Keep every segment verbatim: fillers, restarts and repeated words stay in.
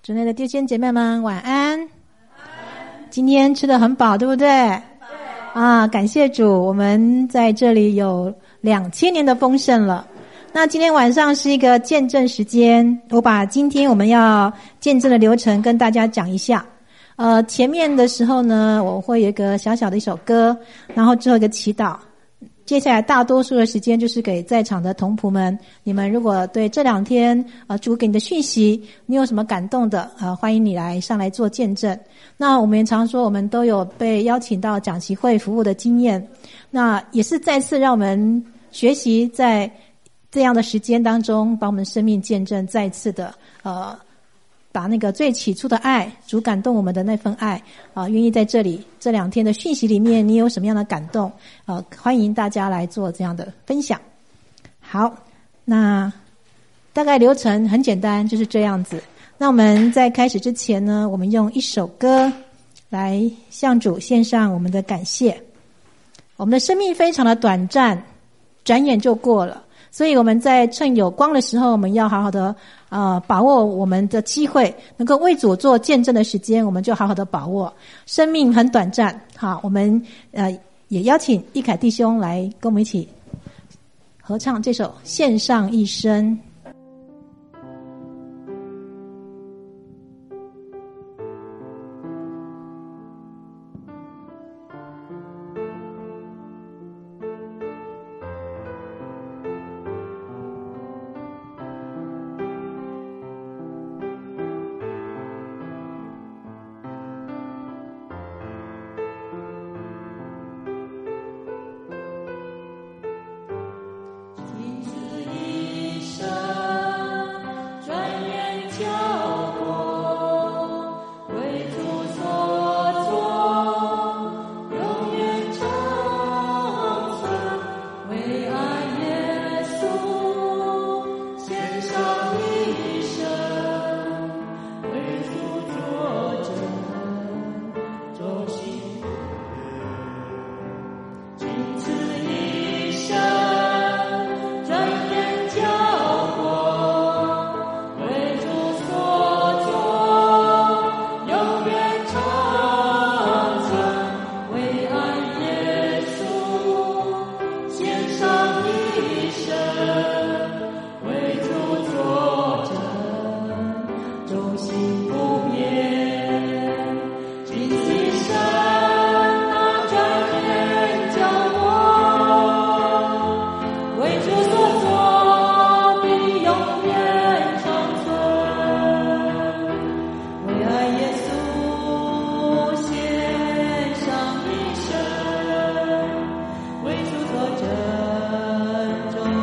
主内的弟兄姐妹们晚安。晚安。今天吃得很饱，对不对？对。啊，感谢主，我们在这里有两千年的丰盛了。那今天晚上是一个见证时间，我把今天我们要见证的流程跟大家讲一下。呃，前面的时候呢，我会有一个小小的一首歌，然后之后一个祈祷。接下来大多数的时间就是给在场的同仆们，你们如果对这两天呃主给你的讯息你有什么感动的，呃欢迎你来上来做见证。那我们也常说我们都有被邀请到讲习会服务的经验，那也是再次让我们学习在这样的时间当中把我们生命见证再次的呃把那个最起初的爱，主感动我们的那份爱啊、呃，愿意在这里这两天的讯息里面，你有什么样的感动？呃，欢迎大家来做这样的分享。好，那大概流程很简单，就是这样子。那我们在开始之前呢，我们用一首歌来向主献上我们的感谢。我们的生命非常的短暂，转眼就过了。所以我们在趁有光的时候，我们要好好的呃把握我们的机会，能够为主做见证的时间，我们就好好的把握。生命很短暂，好，我们呃也邀请一凯弟兄来跟我们一起合唱这首《献上一生》。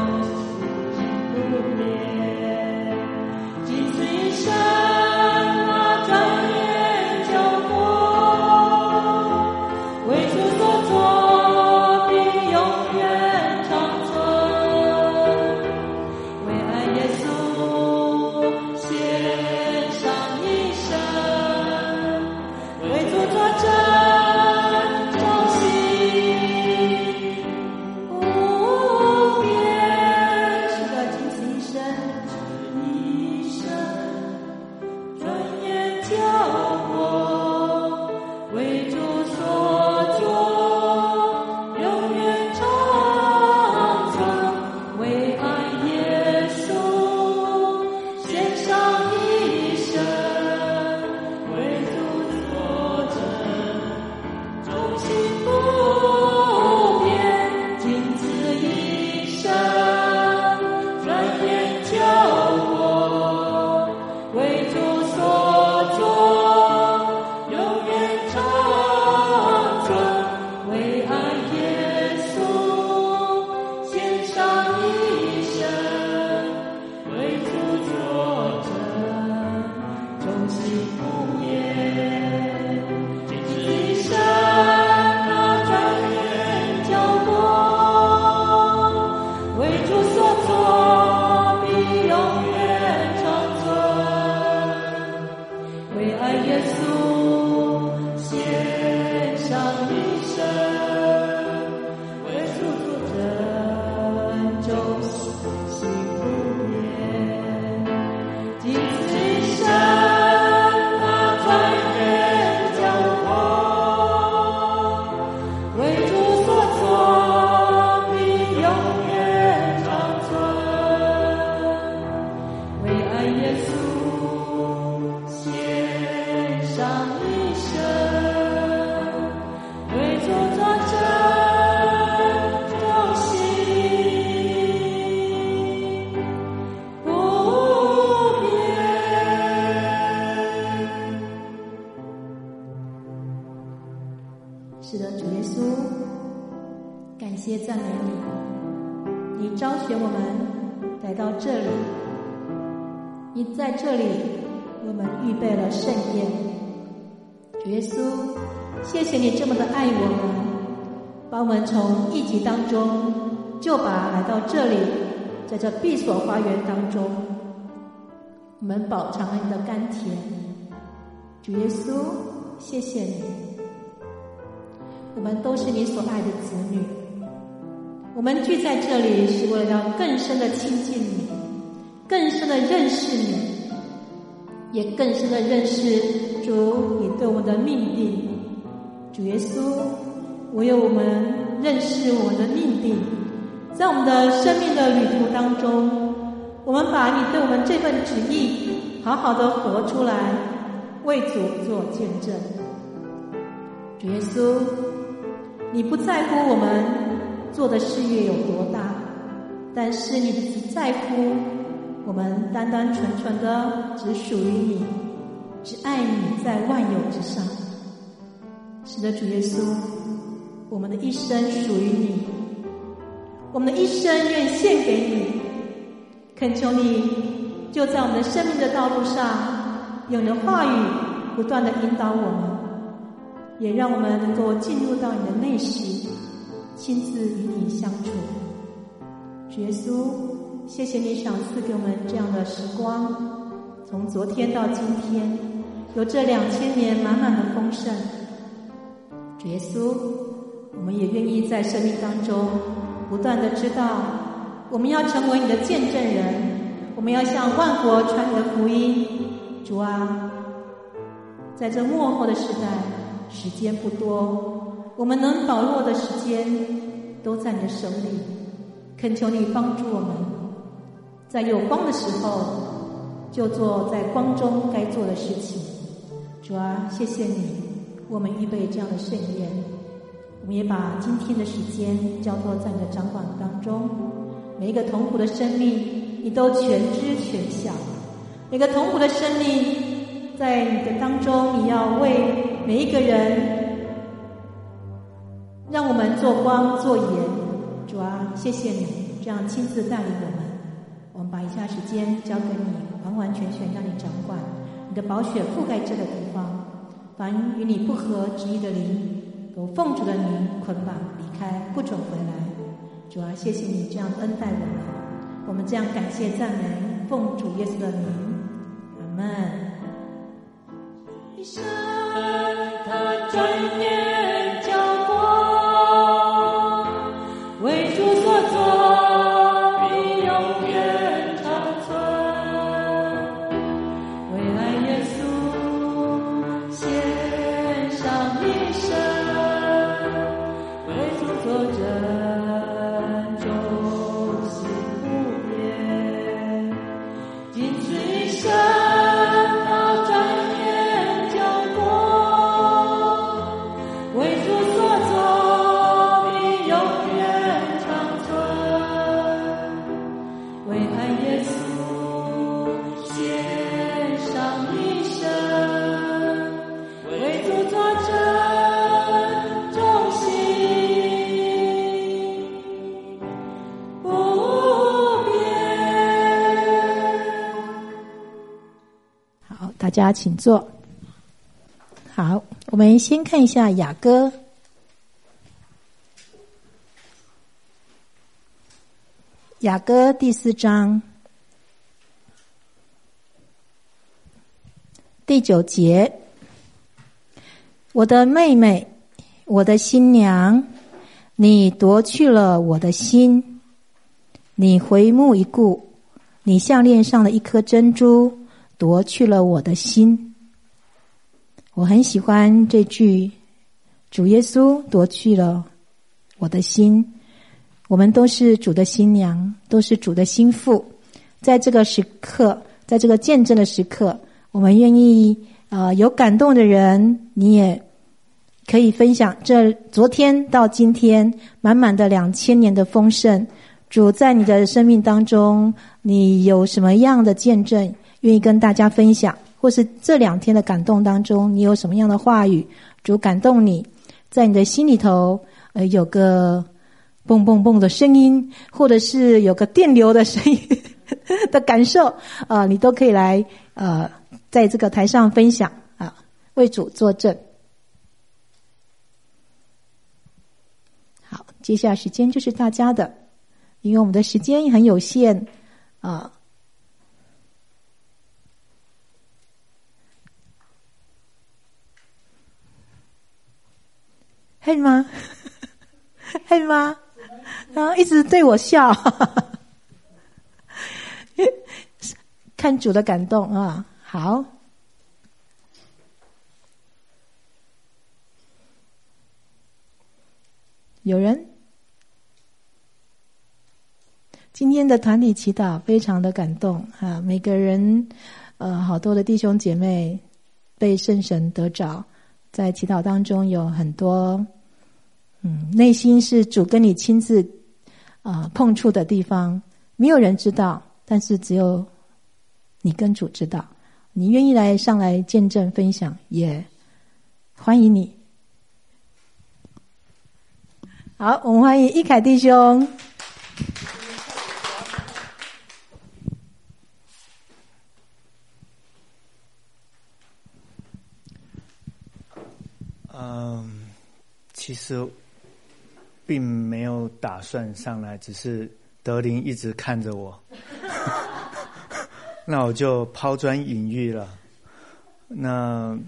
一生是的，主耶稣，感谢赞美你，你召选我们来到这里，你在这里为我们预备了盛宴。主耶稣，谢谢你这么的爱我们，把我们从异己当中就把来到这里，在这闭锁花园当中，我们饱尝了你的甘甜。主耶稣，谢谢你，我们都是你所爱的子女，我们聚在这里是为了要更深的亲近你，更深的认识你，也更深的认识主你对我们的命定。主耶稣，唯有我们认识我们的命定，在我们的生命的旅途当中，我们把你对我们这份旨意好好的活出来，为主做见证。主耶稣，你不在乎我们做的事业有多大，但是你只在乎我们单单纯纯的只属于你，只爱你在万有之上。是的，主耶稣，我们的一生属于你，我们的一生愿献给你。恳求你就在我们的生命的道路上，用你的话语不断的引导我们，也让我们能够进入到你的内室，亲自与你相处。主耶稣，谢谢你赏赐给我们这样的时光，从昨天到今天，有这两千年满满的丰盛。主耶稣，我们也愿意在生命当中不断的知道，我们要成为你的见证人，我们要向万国传你的福音。主啊，在这末后的时代，时间不多，我们能把握的时间都在你的手里，恳求你帮助我们，在有光的时候就做在光中该做的事情。主啊，谢谢你，我们预备这样的盛宴，我们也把今天的时间交托在你的掌管当中。每一个同苦的生命你都全知全晓，每个同苦的生命在你的当中，你要为每一个人让我们做光做盐。主啊，谢谢你这样亲自带领我们，我们把以下时间交给你，完完全全让你掌管，你的宝血覆盖这个地方，凡与你不合旨意的灵都奉主的名捆绑离开，不准回来。主啊，谢谢你这样恩待我们，我们这样感谢赞美，奉主耶稣的名，阿们。一生他转眼交光，为主所做必永远长存，为爱耶稣献上一生，为主作证忠心不变，仅此一生他转眼交光，为主所做必永远长存，为爱耶稣献上一生，为主作证忠心不变。好，大家请坐。好，我们先看一下雅歌。雅歌第四章第九节，我的妹妹，我的新娘，你夺去了我的心，你回目一顾，你项链上的一颗珍珠夺去了我的心。我很喜欢这句，主耶稣夺去了我的心。我们都是主的新娘，都是主的心腹。在这个时刻，在这个见证的时刻，我们愿意呃有感动的人，你也可以分享这昨天到今天满满的两千年的丰盛。主在你的生命当中，你有什么样的见证愿意跟大家分享，或是这两天的感动当中，你有什么样的话语主感动你， 在你的心里头呃有个蹦蹦蹦的声音，或者是有个电流的声音的感受啊、呃，你都可以来呃在这个台上分享啊，为主作证。好，接下来时间就是大家的，因为我们的时间很有限啊。嘿吗？嘿吗？然后一直对我笑，看主的感动啊！好，有人？今天的团体祈祷非常的感动啊！每个人，呃，好多的弟兄姐妹被圣神得着，在祈祷当中有很多，嗯，内心是主跟你亲自啊、呃、碰触的地方，没有人知道，但是只有你跟主知道。你愿意来上来见证分享，也欢迎你。好，我们欢迎一凯弟兄。 嗯，其实并没有打算上来，只是德林一直看着我，那我就抛砖引玉了。那，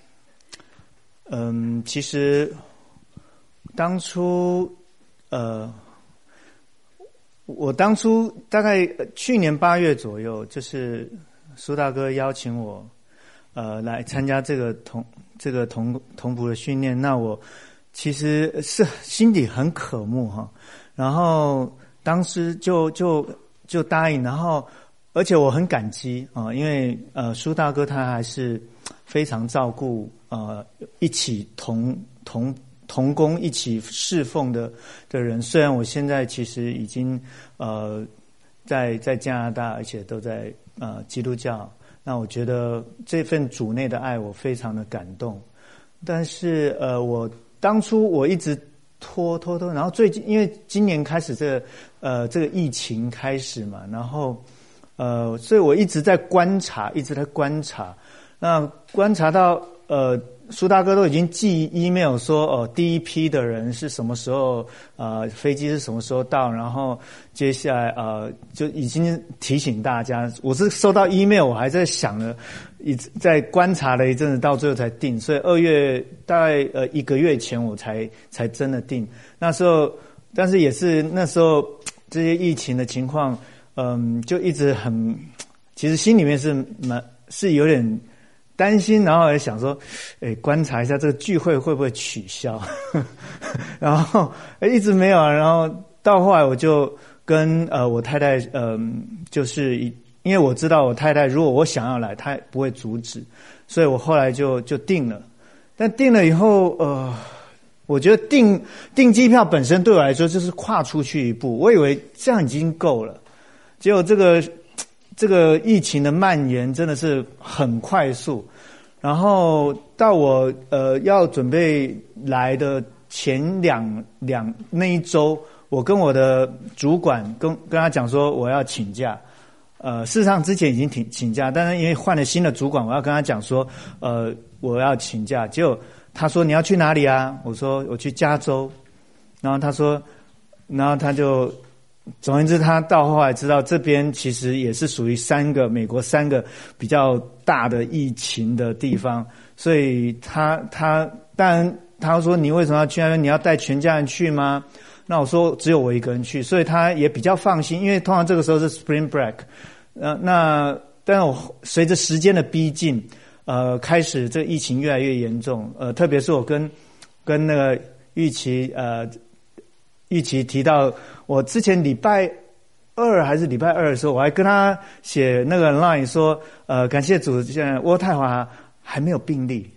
嗯，其实当初，呃，我当初大概去年八月左右，就是苏大哥邀请我，呃，来参加这个同这个同同仆的训练。那我其实是心里很渴慕哈，然后当时就就就答应，然后而且我很感激啊、呃，因为呃苏大哥他还是非常照顾呃一起同同同工一起侍奉的的人。虽然我现在其实已经呃在在加拿大，而且都在呃基督教，那我觉得这份主内的爱我非常的感动。但是呃我当初我一直拖拖拖，然后最近因为今年开始这个呃这个疫情开始嘛，然后呃所以我一直在观察，一直在观察。那观察到呃苏大哥都已经寄 email 说哦、呃、第一批的人是什么时候呃飞机是什么时候到，然后接下来呃就已经提醒大家。我是收到 email 我还在想了，一直在观察了一阵子，到最后才定。所以二月大概呃一个月前我才才真的定。那时候但是也是那时候这些疫情的情况，嗯就一直很其实心里面是蛮是有点担心，然后也想说，诶，观察一下这个聚会会不会取消，然后诶一直没有啊。然后到后来我就跟呃我太太，嗯、呃，就是因为我知道我太太如果我想要来，她不会阻止，所以我后来就就定了。但定了以后，呃，我觉得订订机票本身对我来说就是跨出去一步，我以为这样已经够了，结果这个。这个疫情的蔓延真的是很快速，然后到我呃要准备来的前两两那一周，我跟我的主管跟跟他讲说我要请假，呃，事实上之前已经请请假，但是因为换了新的主管，我要跟他讲说，呃，我要请假。结果他说你要去哪里啊？我说我去加州，然后他说，然后他就。总而言之，他到后来知道这边其实也是属于三个美国三个比较大的疫情的地方，所以他他当然他说你为什么要去那边？你要带全家人去吗？那我说只有我一个人去，所以他也比较放心，因为通常这个时候是 Spring Break， 呃，那但是我随着时间的逼近，呃，开始这个疫情越来越严重，呃，特别是我跟跟那个玉琪呃。玉琪提到，我之前礼拜二还是礼拜二的时候，我还跟他写那个 line 说，呃，感谢主，现在渥太华还没有病例，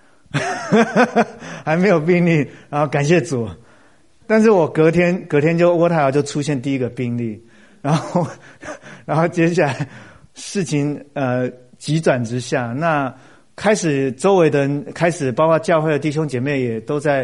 还没有病例，然后感谢主。但是我隔天隔天就渥太华就出现第一个病例，然后然后接下来事情呃急转直下，那开始周围的人开始包括教会的弟兄姐妹也都在。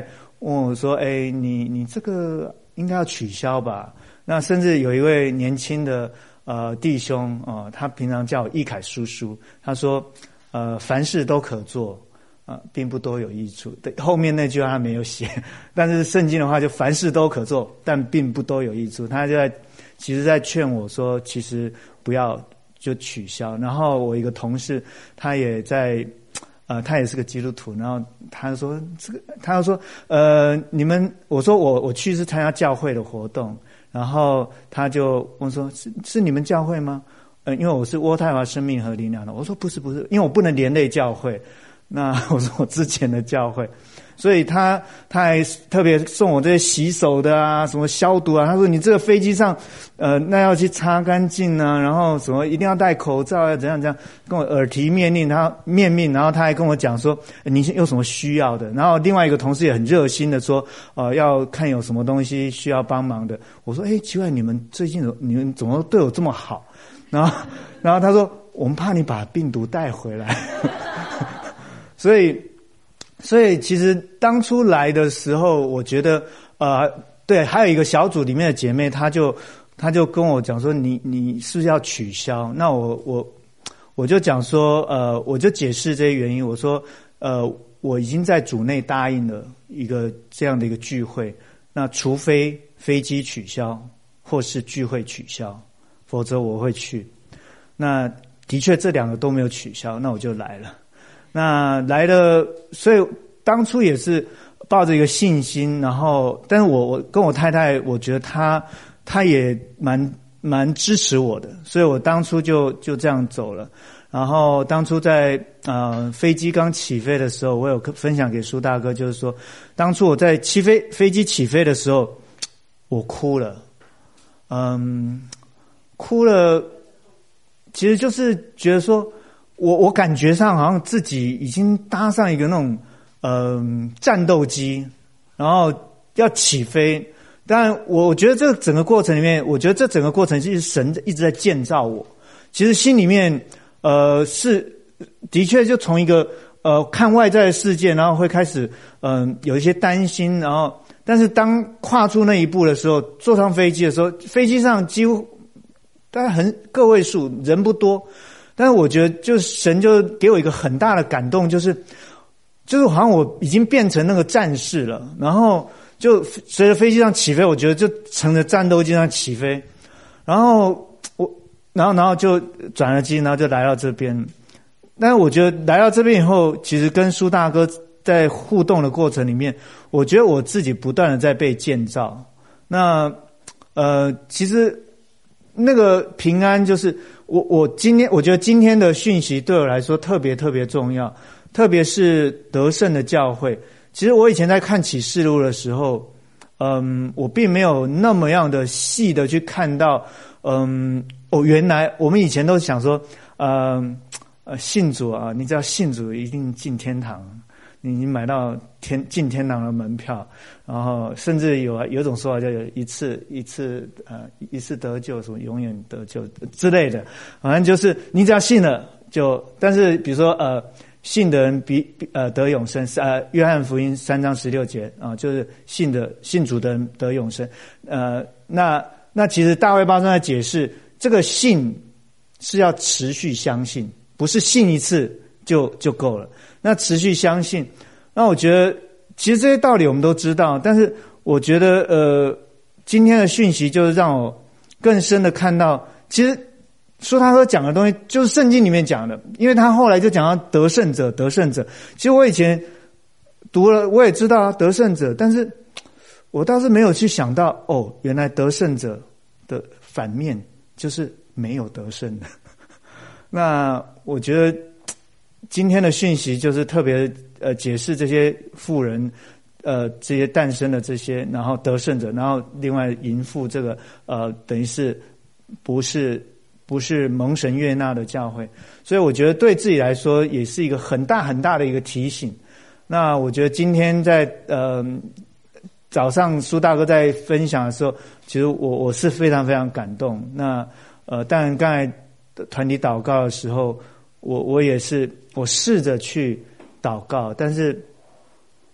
问我说：“哎，你你这个应该要取消吧？”那甚至有一位年轻的呃弟兄哦、呃，他平常叫我易凯叔叔，他说：“呃，凡事都可做。”啊，并不多有益处。对，后面那句话他没有写，但是圣经的话就凡事都可做，但并不多有益处。他就在，其实在劝我说，其实不要就取消。然后我一个同事，他也在，呃，他也是个基督徒，然后他说这个，他就说，呃，你们，我说我我去是参加教会的活动，然后他就问说，是是你们教会吗？呃，因为我是渥太华生命和灵粮的，我说不是不是，因为我不能连累教会。那我说我之前的教会，所以他他还特别送我这些洗手的啊，什么消毒啊。他说你这个飞机上，呃，那要去擦干净啊，然后什么一定要戴口罩啊，怎样怎样，跟我耳提面命，他面命，然后他还跟我讲说你有什么需要的。然后另外一个同事也很热心的说，呃，要看有什么东西需要帮忙的。我说，哎，奇怪，你们最近你们怎么对我这么好？然后然后他说，我们怕你把病毒带回来。所以，所以其实当初来的时候，我觉得，呃，对，还有一个小组里面的姐妹，她就，她就跟我讲说，你，你是不是要取消？那我，我，我就讲说，呃，我就解释这些原因。我说，呃，我已经在组内答应了一个这样的一个聚会，那除非飞机取消或是聚会取消，否则我会去。那的确这两个都没有取消，那我就来了。那来了，所以当初也是抱着一个信心，然后，但是我我跟我太太，我觉得她她也蛮蛮支持我的，所以我当初就就这样走了。然后当初在呃飞机刚起飞的时候，我有分享给苏大哥，就是说，当初我在起飞飞机起飞的时候，我哭了，嗯，哭了，其实就是觉得说。我我感觉上好像自己已经搭上一个那种呃战斗机，然后要起飞。当然，我觉得这个整个过程里面，我觉得这整个过程其实神一直在建造我。其实心里面呃是的确就从一个呃看外在的世界，然后会开始嗯、呃、有一些担心，然后但是当跨出那一步的时候，坐上飞机的时候，飞机上几乎大概很个位数，人不多。但是我觉得，就是神就给我一个很大的感动，就是，就是好像我已经变成那个战士了。然后就随着飞机上起飞，我觉得就乘着战斗机上起飞。然后我，然后然后就转了机，然后就来到这边。但是我觉得来到这边以后，其实跟苏大哥在互动的过程里面，我觉得我自己不断的在被建造。那呃，其实那个平安就是。我我今天我觉得今天的讯息对我来说特别特别重要，特别是得胜的教会。其实我以前在看启示录的时候，嗯，我并没有那么样的细的去看到，嗯，哦，原来我们以前都想说，嗯，呃，信主啊，你只要信主一定进天堂，你你买到天进天堂的门票，然后甚至有有一种说法叫有一次一次呃一次得救，什么永远得救之类的，反正就是你只要信了就，但是比如说呃信的人比呃得永生，呃约翰福音三章十六节啊、呃，就是信的信主的人得永生，呃那那其实大卫巴松在解释这个信是要持续相信，不是信一次就就够了。那持续相信，那我觉得其实这些道理我们都知道，但是我觉得呃，今天的讯息就是让我更深的看到，其实说他所讲的东西就是圣经里面讲的，因为他后来就讲到得胜者，得胜者。其实我以前读了，我也知道得胜者，但是我倒是没有去想到，哦，原来得胜者的反面就是没有得胜的。那我觉得。今天的讯息就是特别呃解释这些妇人，呃这些诞生的这些，然后得胜者，然后另外淫妇这个呃等于是不是不是蒙神悦纳的教会，所以我觉得对自己来说也是一个很大很大的一个提醒。那我觉得今天在呃早上苏大哥在分享的时候，其实我我是非常非常感动。那呃当然刚才团体祷告的时候，我我也是。我试着去祷告，但是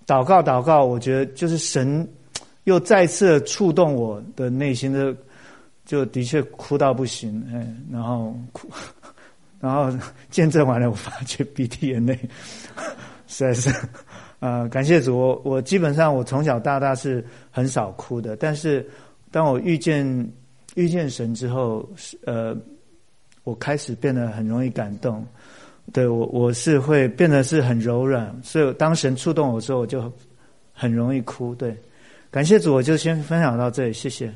祷告祷告，我觉得就是神又再次触动我的内心的，就的确哭到不行，哎，然后哭，然后见证完了，我发觉鼻涕眼泪，实在是，呃，感谢主，我我基本上我从小到大是很少哭的，但是当我遇见遇见神之后，呃，我开始变得很容易感动。对，我我是会变得是很柔软，所以当神触动我的时候，我就很容易哭。对，感谢主，我就先分享到这里，谢谢。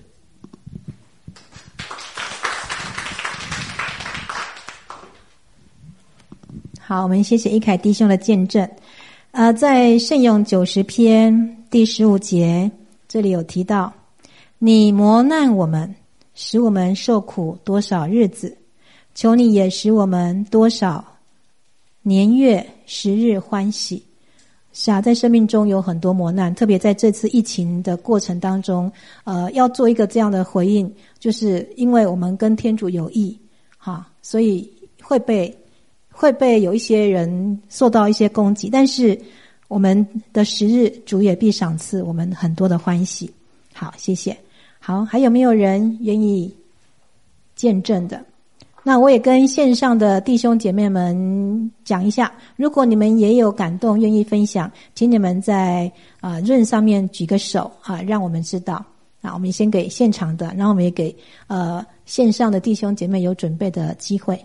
好，我们谢谢一凯弟兄的见证。呃，在圣咏九十篇第十五节，这里有提到：你磨难我们，使我们受苦多少日子，求你也使我们多少年月时日欢喜。是啊，在生命中有很多磨难，特别在这次疫情的过程当中，呃，要做一个这样的回应，就是因为我们跟天主有益，哈，所以会被会被有一些人受到一些攻击，但是我们的时日主也必赏赐我们很多的欢喜。好，谢谢。好，还有没有人愿意见证的？那我也跟线上的弟兄姐妹们讲一下，如果你们也有感动愿意分享，请你们在啊润上面举个手啊，让我们知道。啊，我们先给现场的，然后我们也给呃线上的弟兄姐妹有准备的机会。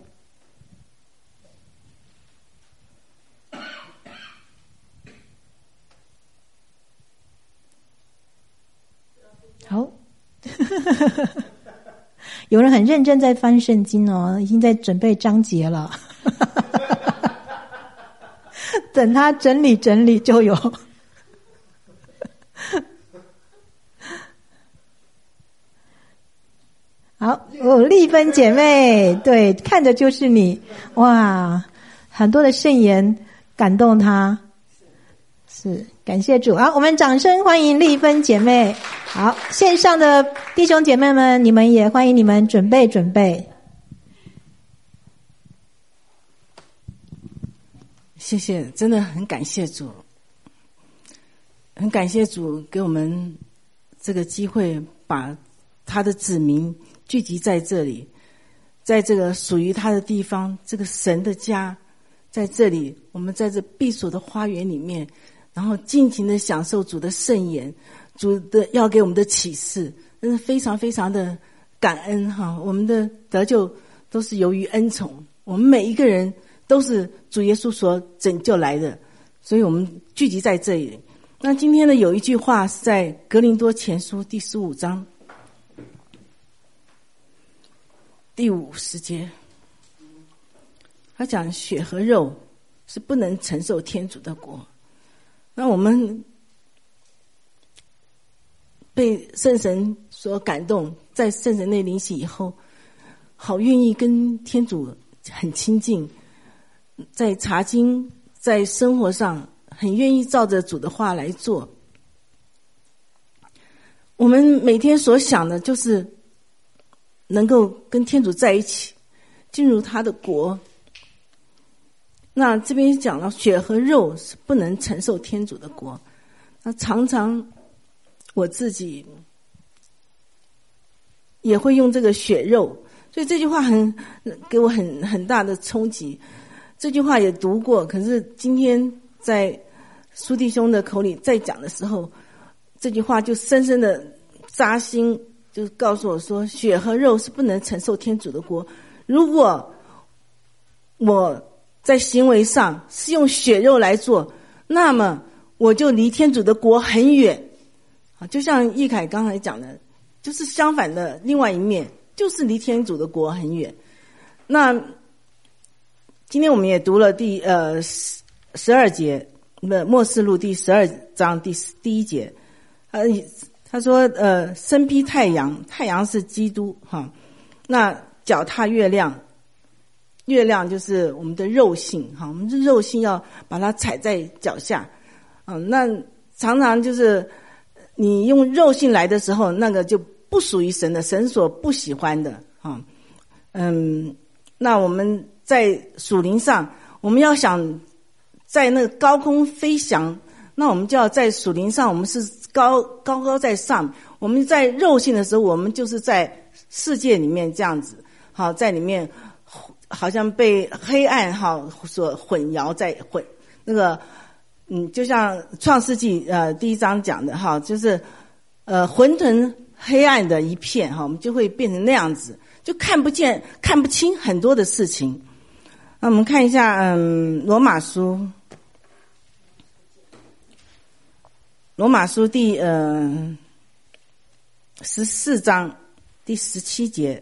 好。有人很认真在翻圣经哦，已经在准备章节了。等他整理整理就有。好，哦，丽芬姐妹，对，看着就是你，哇，很多的圣言感动他，是感谢主啊！我们掌声欢迎丽芬姐妹。好，线上的弟兄姐妹们，你们也欢迎你们准备准备。 谢谢，真的很感谢主，很感谢主给我们这个机会，把他的子民聚集在这里，在这个属于他的地方，这个神的家，在这里，我们在这避暑的花园里面，然后尽情的享受主的圣言，主的要给我们的启示，真是非常非常的感恩哈！我们的得救都是由于恩宠，我们每一个人都是主耶稣所拯救来的，所以我们聚集在这里。那今天呢，有一句话是在格林多前书第十五章第五十节，他讲血和肉是不能承受天主的国。那我们被圣神所感动，在圣神内灵洗以后，好愿意跟天主很亲近，在查经，在生活上很愿意照着主的话来做。我们每天所想的就是能够跟天主在一起，进入他的国。那这边讲到血和肉是不能承受天主的国，那常常我自己也会用这个血肉，所以这句话很给我很很大的冲击。这句话也读过，可是今天在苏弟兄的口里再讲的时候，这句话就深深的扎心，就告诉我说，血和肉是不能承受天主的国。如果我在行为上是用血肉来做，那么我就离天主的国很远。就像易凯刚才讲的，就是相反的另外一面，就是离天主的国很远。那今天我们也读了第呃十二节，默示录第十二章第第一节，呃，他说呃，身披太阳，太阳是基督哈，那脚踏月亮，月亮就是我们的肉性哈，我们的肉性要把它踩在脚下，嗯，那常常就是你用肉性来的时候，那个就不属于神的，神所不喜欢的哈，嗯，那我们在属灵上，我们要想在那个高空飞翔， 那我们就要在属灵上，我们是高高高在上，我们在肉性的时候，我们就是在世界里面这样子，好，在里面好像被黑暗哈所混淆在混那个嗯，就像创世纪呃第一章讲的哈，就是呃混沌黑暗的一片哈，我们就会变成那样子，就看不见看不清很多的事情。那我们看一下嗯罗马书罗马书第呃十四章第十七节，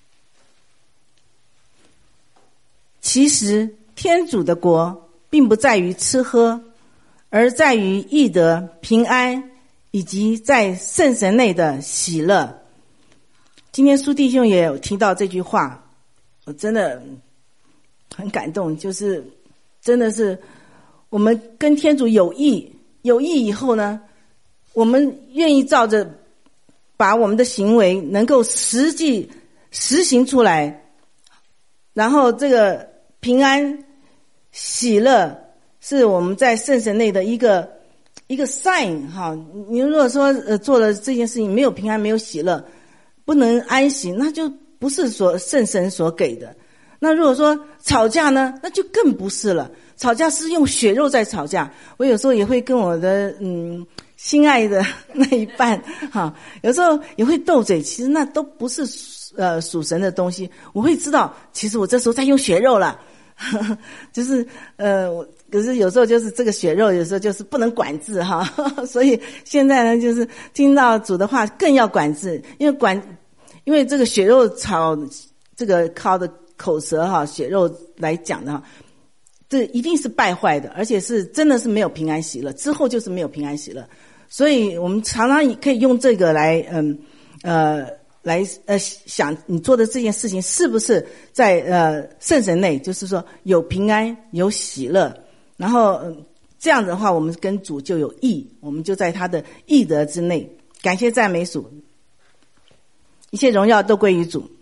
其实天主的国并不在于吃喝，而在于义德、平安以及在圣神内的喜乐。今天苏弟兄也有提到这句话，我真的很感动，就是真的是我们跟天主有义，有义以后呢，我们愿意照着把我们的行为能够实际实行出来，然后这个平安喜乐是我们在圣神内的一个一个 sign 哈。你如果说呃做了这件事情没有平安没有喜乐，不能安息，那就不是所圣神所给的。那如果说吵架呢，那就更不是了。吵架是用血肉在吵架。我有时候也会跟我的嗯心爱的那一半哈，有时候也会斗嘴，其实那都不是呃属神的东西。我会知道，其实我这时候在用血肉了，呵呵就是呃，可是有时候就是这个血肉，有时候就是不能管制哈，呵呵所以现在呢，就是听到主的话更要管制，因为管，因为这个血肉吵，这个靠的口舌哈，血肉来讲的哈。这一定是败坏的，而且是真的是没有平安喜乐，之后就是没有平安喜乐。所以我们常常可以用这个来嗯呃来呃想你做的这件事情是不是在呃圣神内，就是说有平安有喜乐，然后、呃、这样的话我们跟主就有义，我们就在他的义德之内。感谢赞美主，一切荣耀都归于主。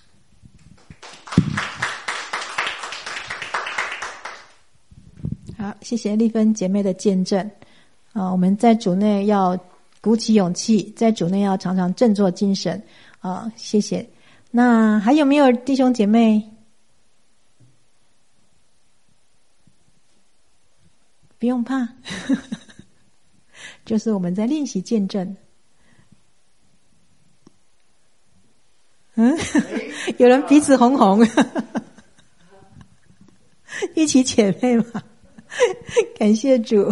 好，谢谢丽芬姐妹的见证啊！我们在主内要鼓起勇气，在主内要常常振作精神啊！谢谢。那还有没有弟兄姐妹？不用怕，就是我们在练习见证。嗯，有人鼻子红红，一起姐妹嘛。感谢主。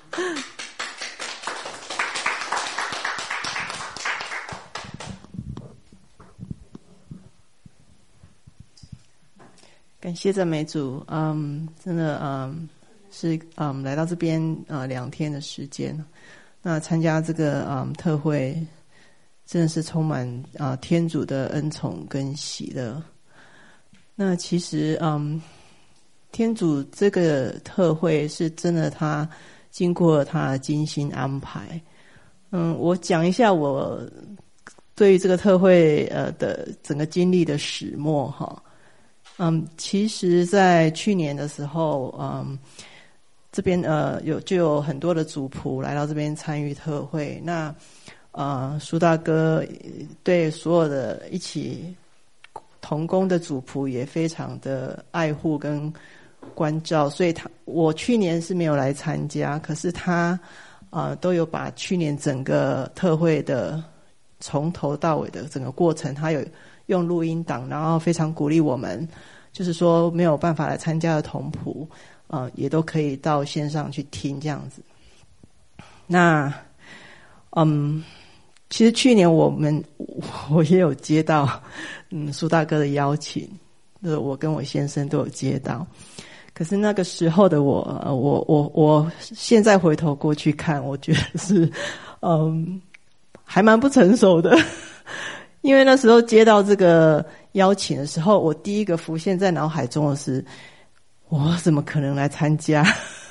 感谢赞美主，嗯，真的，嗯，是嗯来到这边呃两天的时间，那参加这个嗯特会，真的是充满啊、呃、天主的恩宠跟喜乐。那其实嗯。天主这个特会是真的，他经过他的精心安排。嗯，我讲一下我对于这个特会呃的整个经历的始末哈。嗯，其实在去年的时候，嗯，这边呃有就有很多的主仆来到这边参与特会。那呃苏大哥对所有的一起同工的主仆也非常的爱护跟关照，所以他我去年是没有来参加，可是他呃都有把去年整个特会的从头到尾的整个过程，他有用录音档，然后非常鼓励我们，就是说没有办法来参加的同仆呃也都可以到线上去听这样子。那嗯其实去年我们我也有接到嗯苏大哥的邀请，就是我跟我先生都有接到。可是那个时候的我，我我我现在回头过去看，我觉得是，嗯，还蛮不成熟的。因为那时候接到这个邀请的时候，我第一个浮现在脑海中的是，我怎么可能来参加？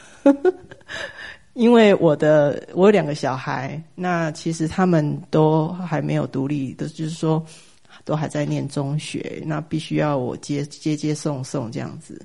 因为我的我有两个小孩，那其实他们都还没有独立的，就是说都还在念中学，那必须要我接接接送送这样子。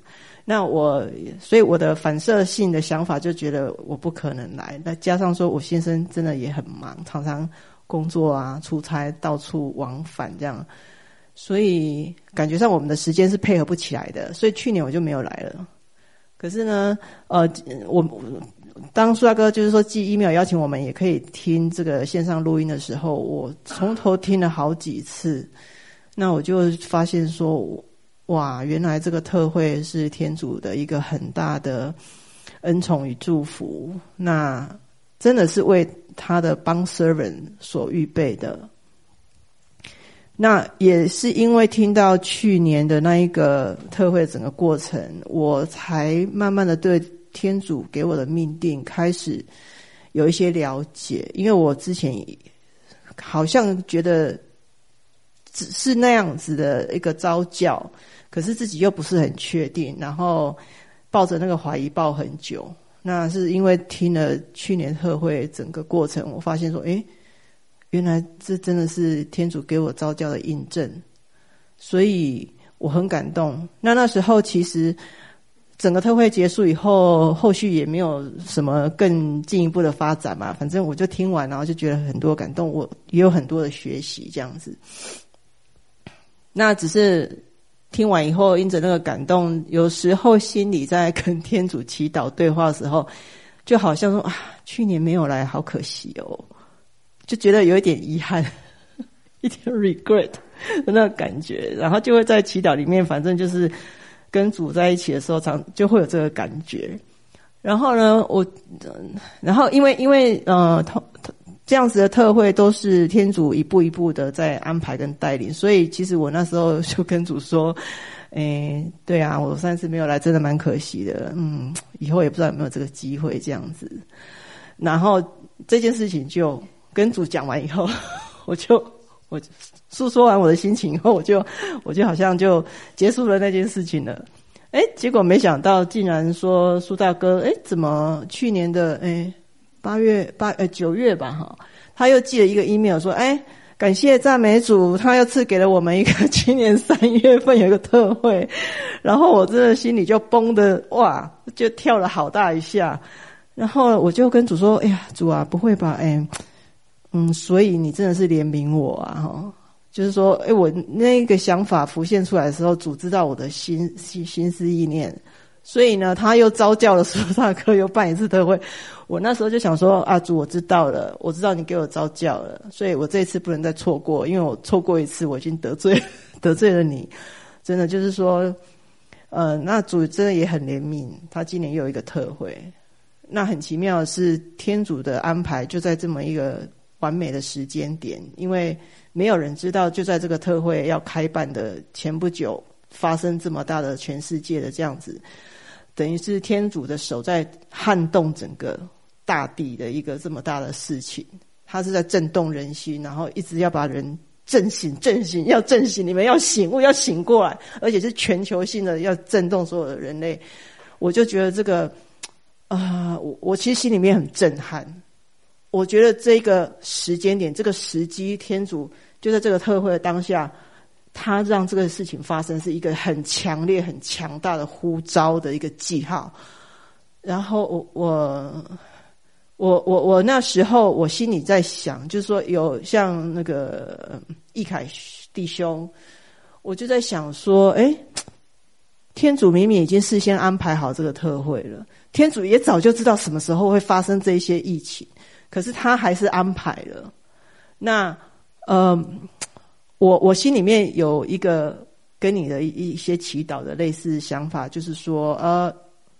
那我所以我的反射性的想法就觉得我不可能来，那加上说我先生真的也很忙，常常工作啊出差到处往返这样，所以感觉上我们的时间是配合不起来的，所以去年我就没有来了。可是呢呃我当苏大哥就是说寄 email 邀请我们也可以听这个线上录音的时候，我从头听了好几次，那我就发现说哇，原来这个特会是天主的一个很大的恩宠与祝福，那真的是为他的帮 servant 所预备的。那也是因为听到去年的那一个特会整个过程，我才慢慢的对天主给我的命定开始有一些了解，因为我之前好像觉得只是那样子的一个召叫，可是自己又不是很确定，然后抱着那个怀疑抱很久。那是因为听了去年特会整个过程，我发现说诶，原来这真的是天主给我召叫的印证，所以我很感动。那那时候其实整个特会结束以后，后续也没有什么更进一步的发展嘛，反正我就听完，然后就觉得很多感动，我也有很多的学习这样子。那只是听完以后，因着那个感动，有时候心里在跟天主祈祷对话的时候，就好像说啊，去年没有来，好可惜哦，就觉得有一点遗憾，一点 regret 的那个感觉，然后就会在祈祷里面，反正就是跟主在一起的时候，常就会有这个感觉。然后呢，我，然后因为因为呃，这样子的特会都是天主一步一步的在安排跟带领，所以其实我那时候就跟主说，诶，对啊，我上次没有来，真的蛮可惜的，嗯，以后也不知道有没有这个机会这样子。然后这件事情就跟主讲完以后，我就我诉说完我的心情以后，我就我就好像就结束了那件事情了。诶，结果没想到竟然说苏大哥，诶，怎么去年的诶八月八呃九月吧哈，他又寄了一个 email 说，诶，感谢赞美主，他又赐给了我们一个今年三月份有一个特会，然后我真的心里就崩的哇，就跳了好大一下。然后我就跟主说，哎呀，主啊，不会吧，诶，嗯，所以你真的是怜悯我啊哈。就是说，诶，我那个想法浮现出来的时候，主知道我的心心心思意念，所以呢，他又召叫了苏大哥，又办一次特会。我那时候就想说，啊，主，我知道了，我知道你给我召叫了，所以我这一次不能再错过，因为我错过一次，我已经得罪得罪了你。真的就是说，呃，那主真的也很怜悯，他今年又有一个特会。那很奇妙的是，天主的安排就在这么一个完美的时间点，因为没有人知道就在这个特会要开办的前不久发生这么大的全世界的这样子，等于是天主的手在撼动整个大地的一个这么大的事情，他是在震动人心，然后一直要把人振醒振醒要振醒，你们要醒悟，要醒过来，而且是全球性的要震动所有的人类。我就觉得这个啊、呃，我我其实心里面很震撼。我觉得这个时间点，这个时机，天主就在这个特会的当下，他让这个事情发生，是一个很强烈、很强大的呼召的一个记号。然后我我我我我那时候我心里在想，就是说有像那个易凯弟兄，我就在想说，诶，天主明明已经事先安排好这个特会了，天主也早就知道什么时候会发生这一些疫情。可是他还是安排了。那呃，我我心里面有一个跟你的一些祈祷的类似想法，就是说呃，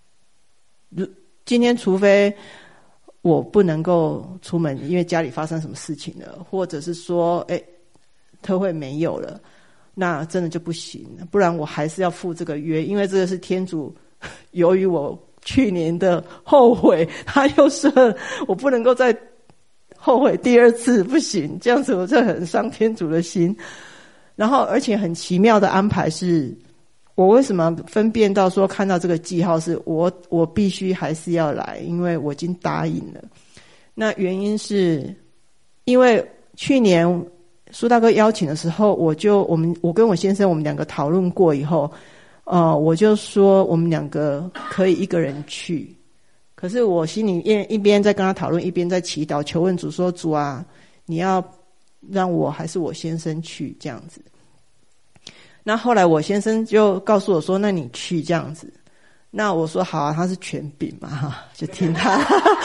今天除非我不能够出门，因为家里发生什么事情了，或者是说诶特会没有了，那真的就不行，不然我还是要赴这个约，因为这个是天主由于我去年的后悔，他又说我不能够再后悔第二次，不行，这样子我就很伤天主的心。然后而且很奇妙的安排是，我为什么分辨到说看到这个记号是我我必须还是要来，因为我已经答应了。那原因是因为去年苏大哥邀请的时候，我就我们我跟我先生我们两个讨论过以后， 呃，我就说我们两个可以一个人去，可是我心里一一边在跟他讨论，一边在祈祷，求问主说：主啊，你要让我还是我先生去这样子？那后来我先生就告诉我说：那你去这样子。那我说好啊，他是权柄嘛，就听他。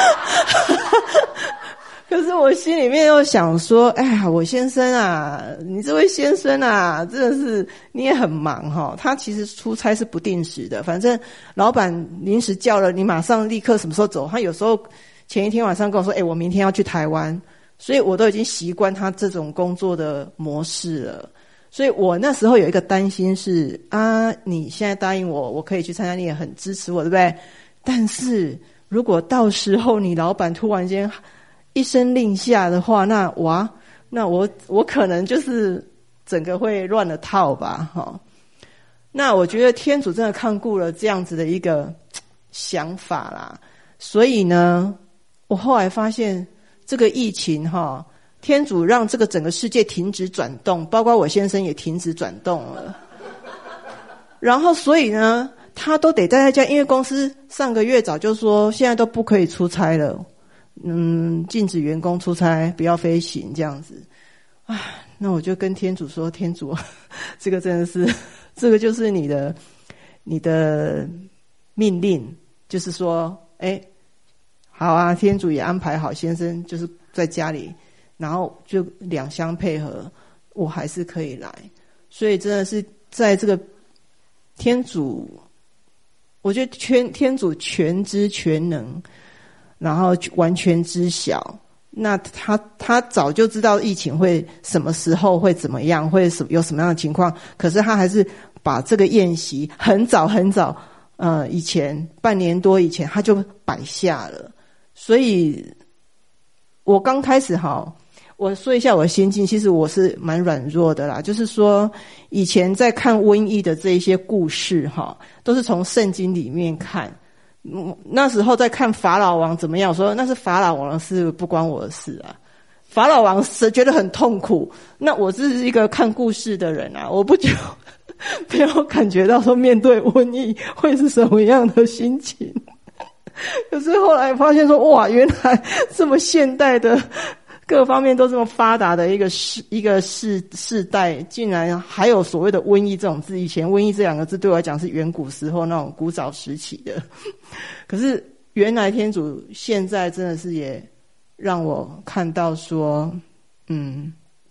可是我心里面又想说，哎呀，我先生啊，你这位先生啊，真的是你也很忙哈。他其实出差是不定时的，反正老板临时叫了，你马上立刻什么时候走。他有时候前一天晚上跟我说，哎，我明天要去台湾，所以我都已经习惯他这种工作的模式了。所以我那时候有一个担心是啊，你现在答应我，我可以去参加，你也很支持我，对不对？但是如果到时候你老板突然间一声令下的话，那哇，那我我可能就是整个会乱了套吧，哈。那我觉得天主真的看顾了这样子的一个想法啦，所以呢，我后来发现这个疫情哈，天主让这个整个世界停止转动，包括我先生也停止转动了。然后所以呢，他都得待在家，因为公司上个月早就说现在都不可以出差了。嗯，禁止员工出差，不要飞行这样子。唉，那我就跟天主说，天主，这个真的是，这个就是你的，你的命令，就是说，哎，好啊，天主也安排好，先生就是在家里，然后就两相配合，我还是可以来。所以真的是在这个天主，我觉得全天主全知全能。然后完全知晓，那他他早就知道疫情会什么时候会怎么样，会有什么样的情况，可是他还是把这个宴席很早很早，呃，以前半年多以前他就摆下了。所以我刚开始哈，我说一下我的心境，其实我是蛮软弱的啦，就是说以前在看瘟疫的这一些故事哈，都是从圣经里面看。嗯，那时候在看法老王怎么样，我说那是法老王的事，不关我的事啊。法老王是觉得很痛苦，那我是一个看故事的人啊，我不觉没有感觉到说面对瘟疫会是什么样的心情。可是后来发现说，哇，原来这么现代的各方面都这么发达的一个世一个世世代，竟然还有所谓的瘟疫这种字。以前瘟疫这两个字对我来讲是远古时候那种古早时期的，可是原来天主现在真的是也让我看到说，嗯，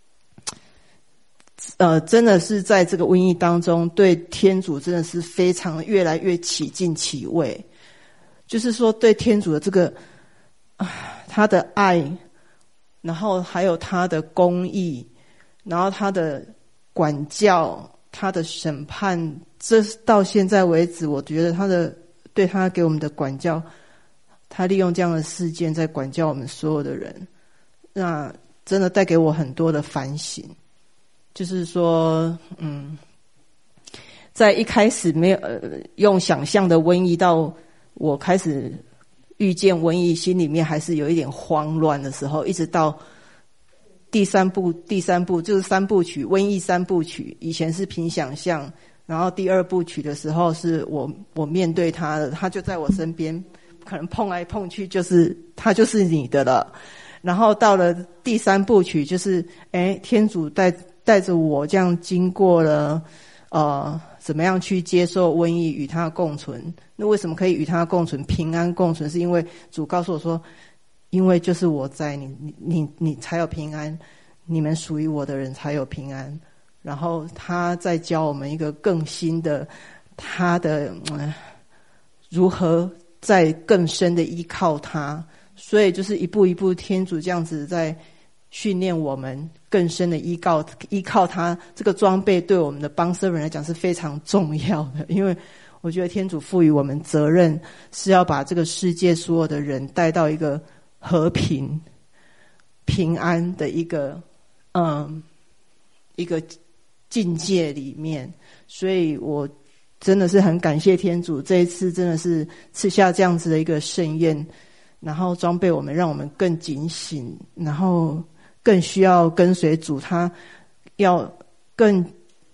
呃，真的是在这个瘟疫当中，对天主真的是非常越来越起劲起位，就是说对天主的这个啊，他的爱。然后还有他的公义，然后他的管教，他的审判，这到现在为止，我觉得他的对他给我们的管教，他利用这样的事件在管教我们所有的人，那真的带给我很多的反省。就是说，嗯，在一开始没有、呃、用想象的瘟疫，到我开始遇见瘟疫，心里面还是有一点慌乱的时候，一直到第三部，第三部就是三部曲，瘟疫三部曲，以前是凭想象，然后第二部曲的时候是我我面对他的，他就在我身边，可能碰来碰去，就是他就是你的了。然后到了第三部曲，就是哎，天主带带着我这样经过了，呃。怎么样去接受瘟疫，与它共存？那为什么可以与它共存，平安共存？是因为主告诉我说，因为就是我在你，你你你才有平安，你们属于我的人才有平安。然后他在教我们一个更新的，他的、呃、如何在更深的依靠他。所以就是一步一步，天主这样子在训练我们更深的依靠依靠他，这个装备对我们的帮社人来讲是非常重要的。因为我觉得天主赋予我们责任，是要把这个世界所有的人带到一个和平平安的一个嗯一个境界里面。所以我真的是很感谢天主，这一次真的是赐下这样子的一个盛宴，然后装备我们，让我们更警醒，然后更需要跟随主，他要更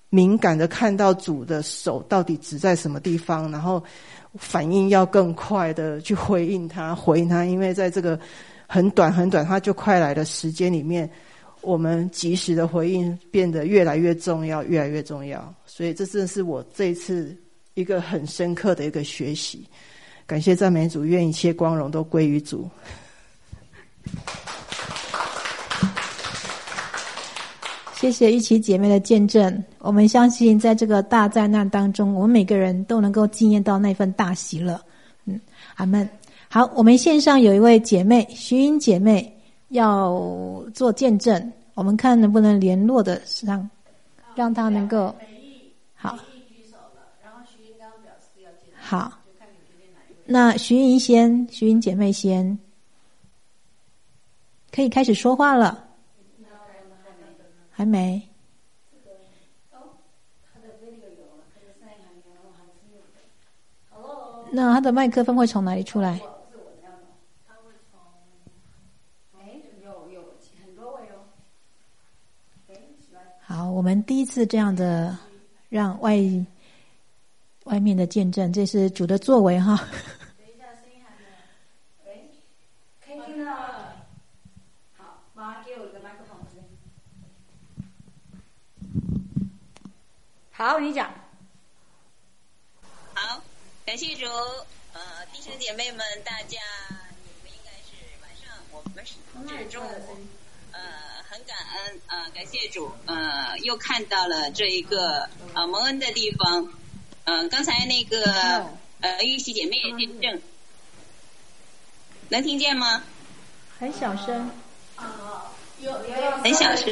敏感的看到主的手到底指在什么地方，然后反应要更快的去回应他回应他，因为在这个很短很短他就快来的时间里面，我们及时的回应变得越来越重要越来越重要。所以这真的是我这一次一个很深刻的一个学习。感谢赞美主，愿一切光荣都归于主。 谢谢玉琪姐妹的见证，我们相信在这个大灾难当中，我们每个人都能够经验到那份大喜乐。嗯，阿们。好，我们线上有一位姐妹徐英姐妹要做见证，我们看能不能联络的上，让她能够好。好，那徐英先，徐英姐妹先可以开始说话了。还没。那他的麦克风会从哪里出来？好，我们第一次这样的让外外面的见证，这是主的作为哈。 等一下，声音还没有。喂，可以听到了。好，马上给我一个麦克风。好，你讲。 好，感谢主，呃，弟兄姐妹们，大家，你们应该是晚上，我们是是中午，呃，很感恩，呃，感谢主，呃，又看到了这一个呃蒙恩的地方，嗯、呃，刚才那个呃玉琪姐妹也见证，能听见吗？ 很小声。 很小声。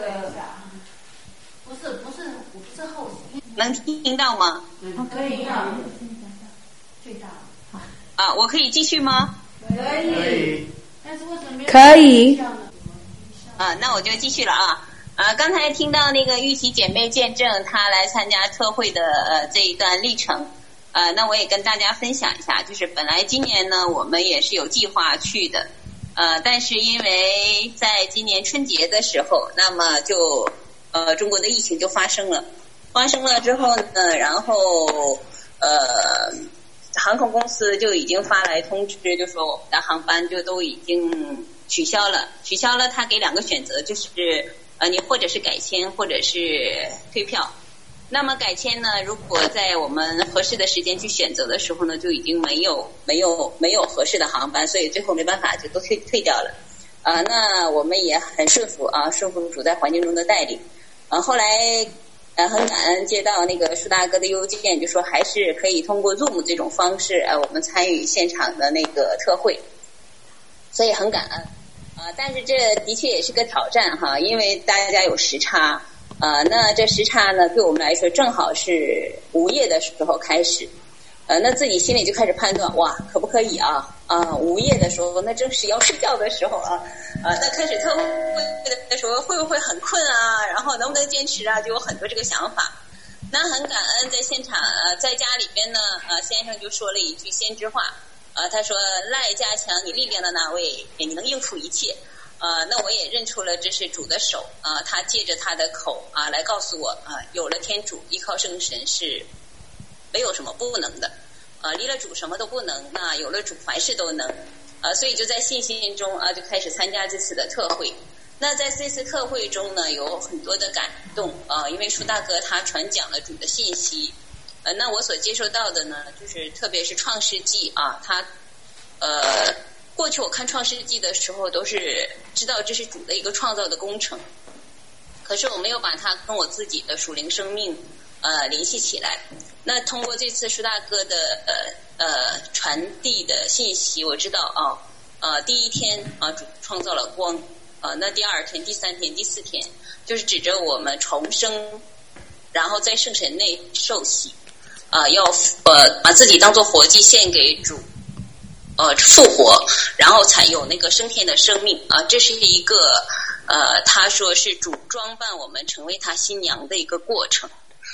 不是不是不是后期。 能听到吗？ 哦，可以啊。最大。 好。 啊，我可以继续吗？ 可以。 可以。 但是为什么没有？ 可以。 啊，那我就继续了啊。啊，刚才听到那个玉琪姐妹见证她来参加特会的呃这一段历程，呃，那我也跟大家分享一下，就是本来今年呢我们也是有计划去的，呃，但是因为在今年春节的时候，那么就呃中国的疫情就发生了，发生了之后呢，然后呃航空公司就已经发来通知，就说我们的航班就都已经取消了，取消了，他给两个选择，就是呃你或者是改签，或者是退票。那么改签呢，如果在我们合适的时间去选择的时候呢，就已经没有没有没有合适的航班，所以最后没办法就都退退掉了。啊、呃，那我们也很顺服啊，顺服主在环境中的带领。啊、呃，后来呃很感恩接到那个舒大哥的邮件，就说还是可以通过 Zoom 这种方式，呃，我们参与现场的那个特会，所以很感恩。啊、呃，但是这的确也是个挑战哈，因为大家有时差。呃，那这时差呢，对我们来说正好是午夜的时候开始，呃，那自己心里就开始判断，哇，可不可以啊？啊、呃，午夜的时候，那正是要睡觉的时候啊，呃，那开始特会的时候，会不会很困啊？然后能不能坚持啊？就有很多这个想法。那很感恩，在现场呃，在家里边呢，呃，先生就说了一句先知话，呃，他说赖加强你力量的那位，你能应付一切。呃，那我也认出了这是主的手啊、呃，他借着他的口啊、呃、来告诉我啊、呃，有了天主，依靠圣神是没有什么不能的，啊、呃，离了主什么都不能，那有了主凡事都能，啊、呃，所以就在信心中啊、呃、就开始参加这次的特会。那在这次特会中呢，有很多的感动啊、呃，因为舒大哥他传讲了主的信息，呃，那我所接受到的呢，就是特别是创世纪啊，他呃。过去我看创世纪的时候都是知道这是主的一个创造的工程，可是我没有把它跟我自己的属灵生命呃联系起来。那通过这次舒大哥的呃呃传递的信息，我知道啊呃第一天啊、呃、主创造了光啊、呃，那第二天、第三天、第四天就是指着我们重生，然后在圣神内受洗啊、呃，要呃把自己当作活祭献给主。呃，复活，然后才有那个升天的生命啊、呃！这是一个呃，他说是主装扮我们成为他新娘的一个过程。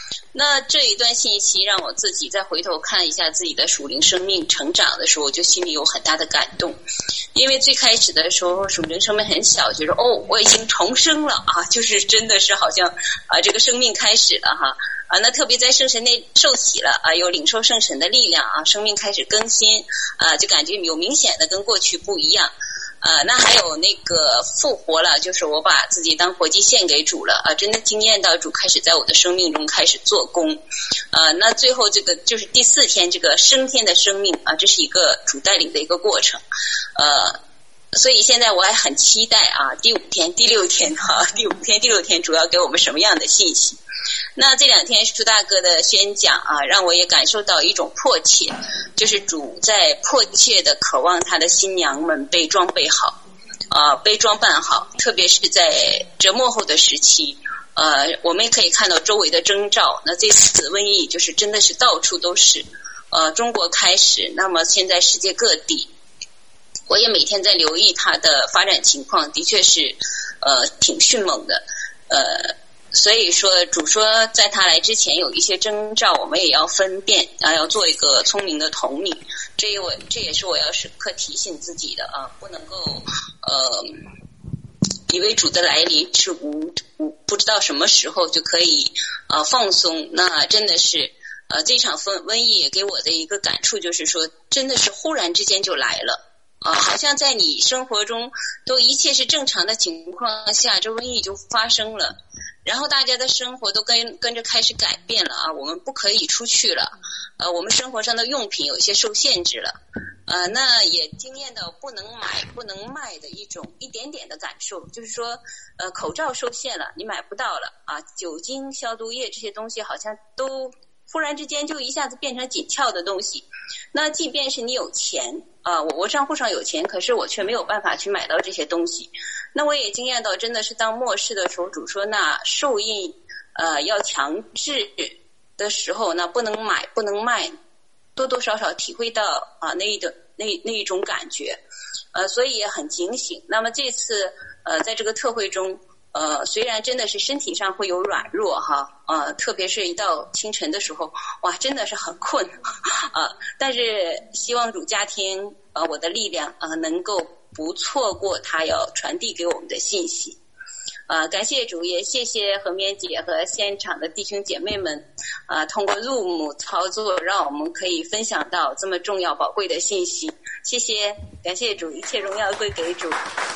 那这一段信息让我自己再回头看一下自己的属灵生命成长的时候，我就心里有很大的感动。因为最开始的时候属灵生命很小，觉得哦我已经重生了啊，就是真的是好像啊这个生命开始了哈啊，那特别在圣神内受洗了啊，有领受圣神的力量啊，生命开始更新啊，就感觉有明显的跟过去不一样。呃，那还有那个复活了，就是我把自己当活祭献给主了啊，真的经验到主开始在我的生命中开始做工。呃，那最后这个就是第四天这个升天的生命啊，这是一个主带领的一个过程。呃，所以现在我还很期待啊，第五天、第六天哈、啊，第五天、第六天主要给我们什么样的信息？那这两天舒大哥的宣讲啊，让我也感受到一种迫切，就是主在迫切的渴望他的新娘们被装备好，啊、呃，被装扮好，特别是在这末后的时期，呃，我们也可以看到周围的征兆。那这次瘟疫就是真的是到处都是，呃，中国开始，那么现在世界各地，我也每天在留意它的发展情况，的确是，呃，挺迅猛的，呃。所以说主说在他来之前有一些征兆，我们也要分辨啊，要做一个聪明的统领。这我这也是我要时刻提醒自己的啊，不能够呃以为主的来临是无无不知道什么时候就可以呃放松。那真的是呃这场瘟瘟疫也给我的一个感触就是说，真的是忽然之间就来了。啊，好像在你生活中都一切是正常的情况下，这瘟疫就发生了，然后大家的生活都跟跟着开始改变了啊，我们不可以出去了，呃，我们生活上的用品有一些受限制了，呃，那也经验到不能买不能卖的一种一点点的感受，就是说，呃，口罩受限了，你买不到了啊，酒精、消毒液这些东西好像都忽然之间就一下子变成紧俏的东西。那即便是你有钱啊，我我账户上有钱，可是我却没有办法去买到这些东西。那我也经验到，真的是当末世的时候，主说那受印呃要强制的时候，那不能买不能卖，多多少少体会到啊那一种那那一种感觉，呃，所以也很警醒。那么这次呃在这个特会中。呃，虽然真的是身体上会有软弱哈，呃，特别是一到清晨的时候，哇，真的是很困啊、呃。但是希望主加添呃我的力量啊、呃，能够不错过他要传递给我们的信息。呃，感谢主，也谢谢何棉姐和现场的弟兄姐妹们啊、呃，通过 Zoom 操作，让我们可以分享到这么重要宝贵的信息。谢谢，感谢主，一切荣耀归给主。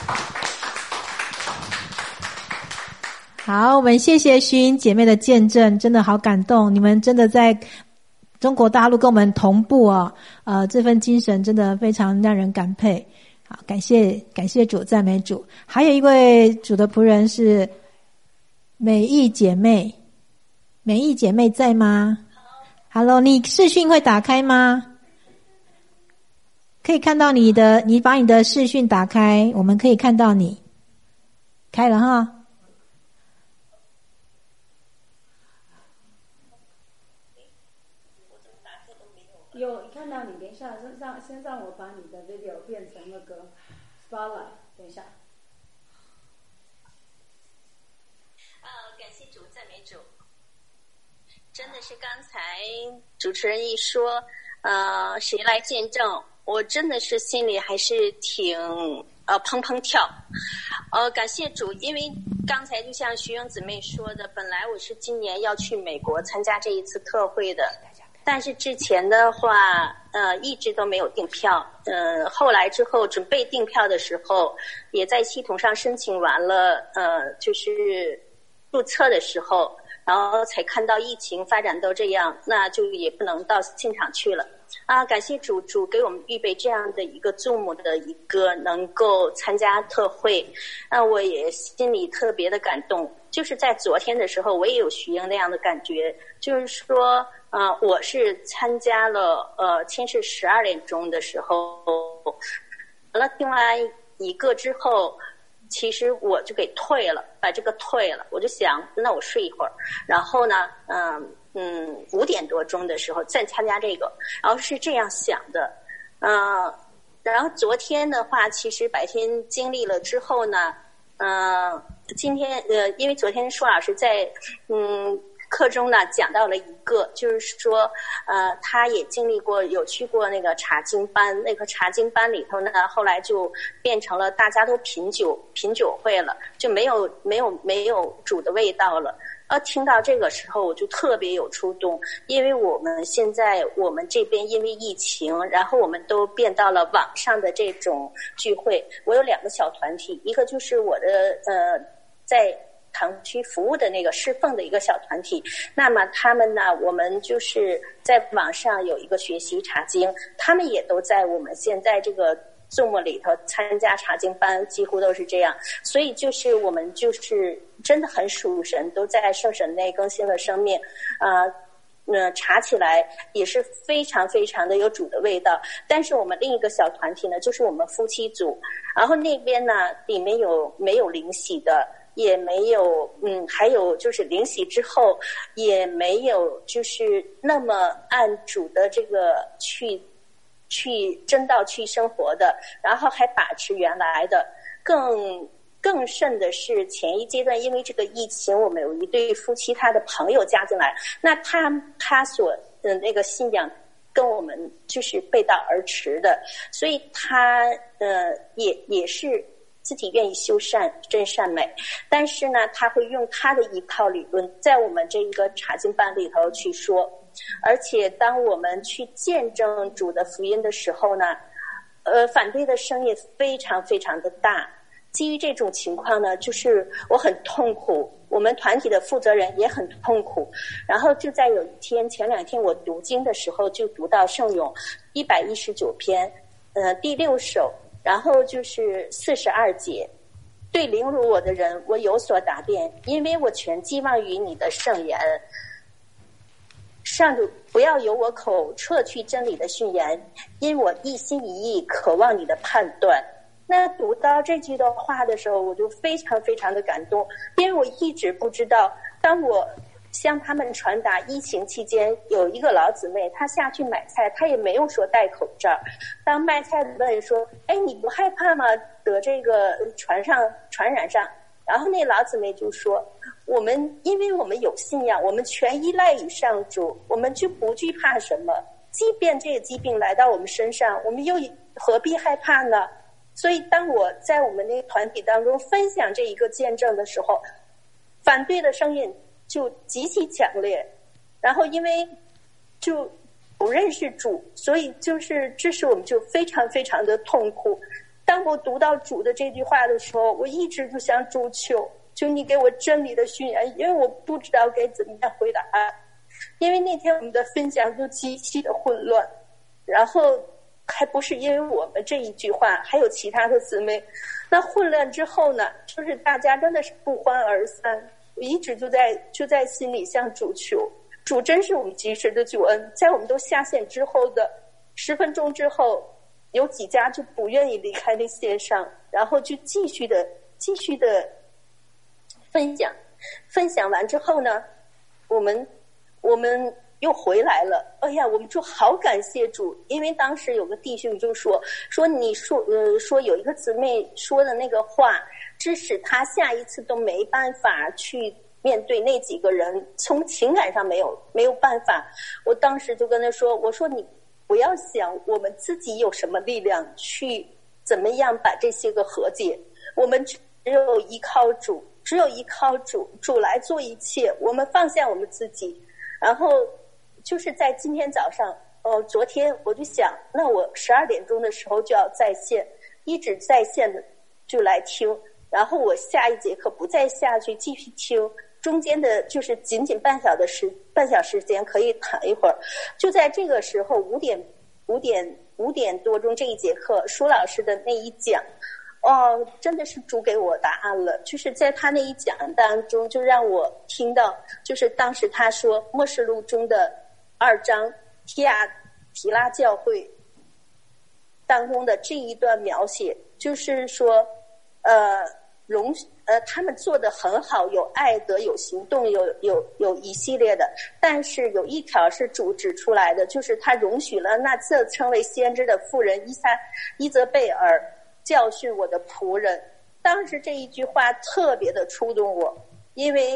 好，我们谢谢勋姐妹的见证，真的好感动，你们真的在中国大陆跟我们同步哦，呃，这份精神真的非常让人感佩。好，感谢感谢主，赞美主。还有一位主的仆人是美意姐妹，美意姐妹在吗 ？Hello， 你视讯会打开吗？可以看到你的，你把你的视讯打开，我们可以看到你。开了哈。 有看到你，等一下，让先让我把你的 video 变成那个 spotlight， 等一下。 呃，感谢主，赞美主。真的是刚才主持人一说，呃，谁来见证，我真的是心里还是挺呃砰砰跳。呃，感谢主，因为刚才就像徐英姊妹说的，本来我是今年要去美国参加这一次特会的。但是之前的话，呃，一直都没有订票。呃，后来之后准备订票的时候，也在系统上申请完了，呃，就是注册的时候，然后才看到疫情发展到这样，那就也不能到现场去了。啊，感谢主主给我们预备这样的一个 Zoom 的一个能够参加特会，那我也心里特别的感动。就是在昨天的时候，我也有徐英那样的感觉，就是说。呃，我是参加了呃，先是十二点钟的时候，完了听完一个之后，其实我就给退了，把这个退了，我就想那我睡一会儿，然后呢，嗯嗯，五点多钟的时候再参加这个，然后是这样想的，嗯、呃，然后昨天的话，其实白天经历了之后呢，嗯、呃，今天呃，因为昨天舒老师在嗯。 课中呢讲到了一个，就是说，呃，他也经历过有去过那个查经班，那个查经班里头呢，后来就变成了大家都品酒品酒会了，就没有没有没有主的味道了。呃，听到这个时候我就特别有触动，因为我们现在我们这边因为疫情，然后我们都变到了网上的这种聚会。我有两个小团体，一个就是我的呃在堂区服务的那个侍奉的一个小团体，那么他们呢，我们就是在网上有一个学习查经，他们也都在我们现在这个Zoom里头参加查经班，几乎都是这样。所以就是我们就是真的很属神，都在圣神内更新了生命啊。呃呃，查起来也是非常非常的有主的味道。但是我们另一个小团体呢，就是我们夫妻组，然后那边呢里面有没有灵洗的，也没有嗯，还有就是灵洗之后也没有就是那么按主的这个去去真道去生活的，然后还把持原来的。更更甚的是前一阶段，因为这个疫情，我们有一对夫妻，他的朋友加进来，那他他所的那个信仰跟我们就是背道而驰的，所以他呃也也是自己愿意修善真善美，但是呢他会用他的一套理论在我们这一个查经班里头去说。而且当我们去见证主的福音的时候呢，呃反对的声音非常非常的大。基于这种情况呢，就是我很痛苦，我们团体的负责人也很痛苦。然后就在有一天，前两天我读经的时候，就读到圣咏一百一十九篇，呃，第六首，然后就是四十二节。对凌辱我的人，我有所答辩，因为我全寄望于你的圣言。上主，不要由我口撤去真理的训言，因我一心一意渴望你的判断。那读到这句的话的时候，我就非常非常的感动，因为我一直不知道，当我向他们传达疫情期间有一个老姊妹，她下去买菜，她也没有说戴口罩。当卖菜的问说：“哎，你不害怕吗？得这个传上传染上？”然后那老姊妹就说：“我们因为我们有信仰，我们全依赖于上主，我们就不惧怕什么。即便这个疾病来到我们身上，我们又何必害怕呢？”所以当我在我们那个团体当中分享这一个见证的时候，反对的声音就极其强烈，然后因为就不认识主，所以就是这是我们就非常非常的痛苦。当我读到主的这句话的时候，我一直就向主求，求你给我真理的训言，因为我不知道该怎么样回答。因为那天我们的分享就极其的混乱，然后还不是因为我们这一句话，还有其他的姊妹。那混乱之后呢，就是大家真的是不欢而散。我一直就在就在心里向主求，主真是我们及时的救恩。在我们都下线之后的十分钟之后，有几家就不愿意离开那线上，然后就继续的继续的分享。分享完之后呢，我们我们又回来了。哎呀，我们就好感谢主，因为当时有个弟兄就说说你说呃说有一个姊妹说的那个话，致使他下一次都没办法去面对那几个人，从情感上没有没有办法。我当时就跟他说，我说你不要想我们自己有什么力量去怎么样把这些个和解，我们只有依靠主，只有依靠主，主来做一切。我们放下我们自己，然后就是在今天早上，呃，昨天我就想，那我十二点钟的时候就要在线，一直在线的就来听，然后我下一节课不再下去继续听，中间的就是仅仅半小的时半小时间可以躺一会儿。就在这个时候，五点五点五点多钟这一节课，舒老师的那一讲，哦，真的是主给我答案了。就是在他那一讲当中，就让我听到，就是当时他说默示录中的二章提亚提拉教会当中的这一段描写，就是说呃容呃他们做得很好，有爱德，有行动，有有有一系列的，但是有一条是主指出来的，就是他容许了那自称为先知的妇人伊撒伊泽贝尔教训我的仆人。当时这一句话特别的触动我，因为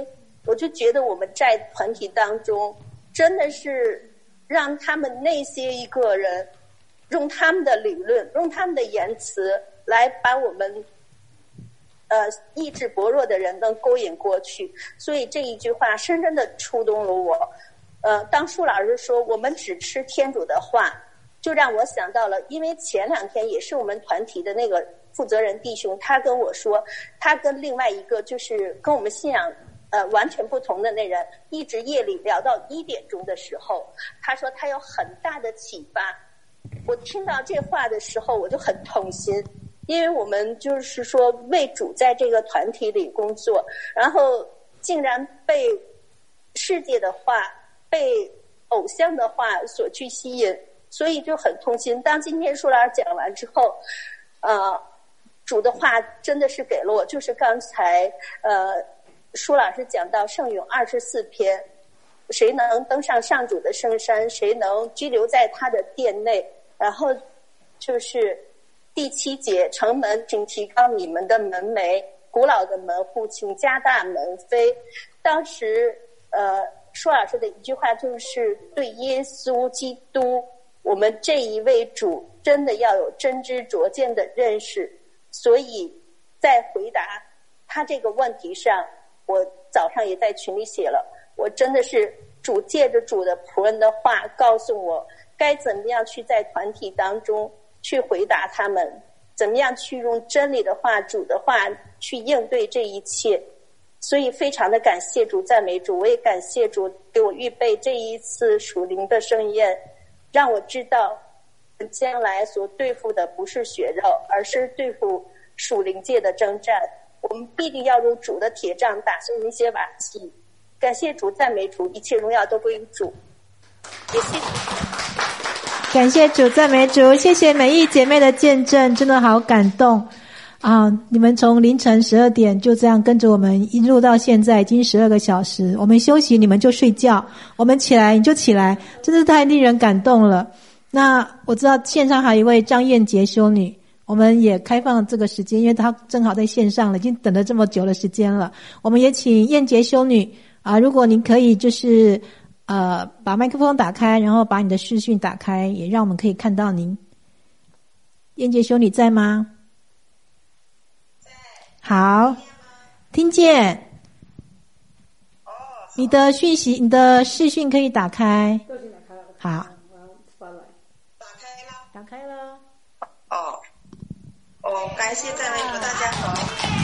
我就觉得我们在团体当中真的是让他们那些一个人用他们的理论，用他们的言辞来把我们呃意志薄弱的人能勾引过去。所以这一句话深深的触动了我。呃，当舒老师说我们只吃天主的话，就让我想到了，因为前两天也是我们团体的那个负责人弟兄，他跟我说，他跟另外一个就是跟我们信仰呃完全不同的那人，一直夜里聊到一点钟的时候，他说他有很大的启发。我听到这话的时候，我就很痛心，因为我们就是说为主在这个团体里工作，然后竟然被世界的话、被偶像的话所去吸引，所以就很痛心。当今天舒老师讲完之后，呃，主的话真的是给了我，就是刚才呃舒老师讲到圣咏二十四篇，谁能登上上主的圣山，谁能居留在他的殿内，然后就是第七节，城门请提高你们的门楣，古老的门户请加大门扉。当时呃舒老师的一句话就是对耶稣基督，我们这一位主真的要有真知灼见的认识。所以在回答他这个问题上，我早上也在群里写了，我真的是主借着主的仆人的话告诉我该怎么样去在团体当中去回答他们，怎么样去用真理的话、主的话去应对这一切。所以非常的感谢主，赞美主，我也感谢主给我预备这一次属灵的盛宴，让我知道将来所对付的不是血肉，而是对付属灵界的征战。我们必定要用主的铁杖打碎那些瓦器。感谢主，赞美主，一切荣耀都归于主。也谢谢。 感谢主，赞美主，谢谢美意姐妹的见证，真的好感动啊！你们从凌晨十二点就这样跟着我们一路到现在，已经十二个小时。我们休息，你们就睡觉；我们起来，你就起来，真是太令人感动了。那我知道线上还有一位张燕杰修女，我们也开放这个时间，因为她正好在线上了，已经等了这么久的时间了。我们也请燕杰修女啊，如果您可以就是呃把麦克风打开，然后把你的视讯打开，也让我们可以看到您。燕杰修女在吗？好，听见。你的讯息，你的视讯可以打开。好， 打开了。 打开了。 哦，哦，感谢赞美主，大家好。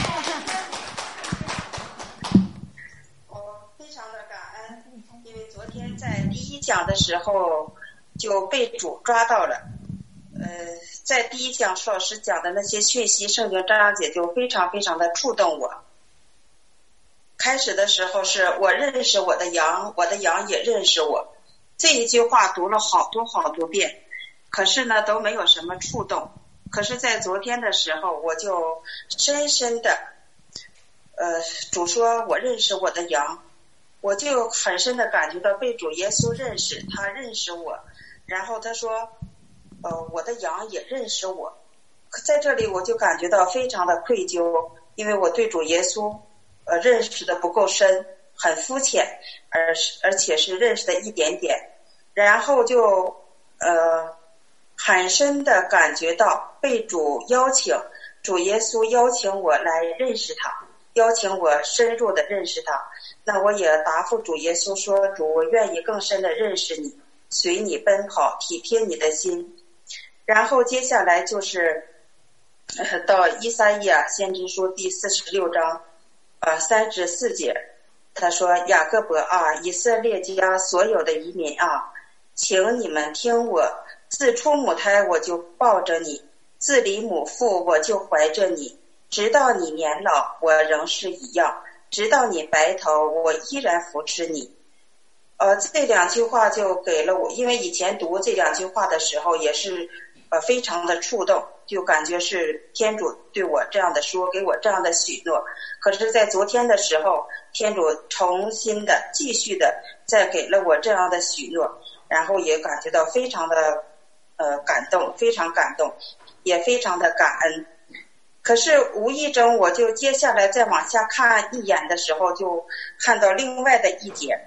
我非常的感恩，因为昨天在第一讲的时候就被主抓到了。呃，在第一讲舒老师讲的那些讯息，圣经章节就非常非常的触动我。开始的时候是我认识我的羊，我的羊也认识我，这一句话读了好多好多遍，可是呢都没有什么触动。可是在昨天的时候，我就深深的呃，主说我认识我的羊，我就很深的感觉到被主耶稣认识，他认识我，然后他说呃，我的羊也认识我。在这里我就感觉到非常的愧疚，因为我对主耶稣呃认识的不够深，很肤浅，而而且是认识的一点点，然后就呃很深的感觉到被主邀请，主耶稣邀请我来认识他，邀请我深入的认识他。那我也答复主耶稣说，主，我愿意更深的认识你，随你奔跑，体贴你的心。然后接下来就是呃到以赛亚先知书第四十六章呃三十四节，他说，雅各伯啊，以色列家所有的移民啊，请你们听我，自出母胎我就抱着你，自离母腹我就怀着你，直到你年老我仍是一样，直到你白头我依然扶持你。呃，这两句话就给了我，因为以前读这两句话的时候也是呃非常的触动，就感觉是天主对我这样的说，给我这样的许诺。可是在昨天的时候，天主重新的继续的再给了我这样的许诺，然后也感觉到非常的呃感动，非常感动，也非常的感恩。 可是无意中我就接下来再往下看一眼的时候，就看到另外的一节，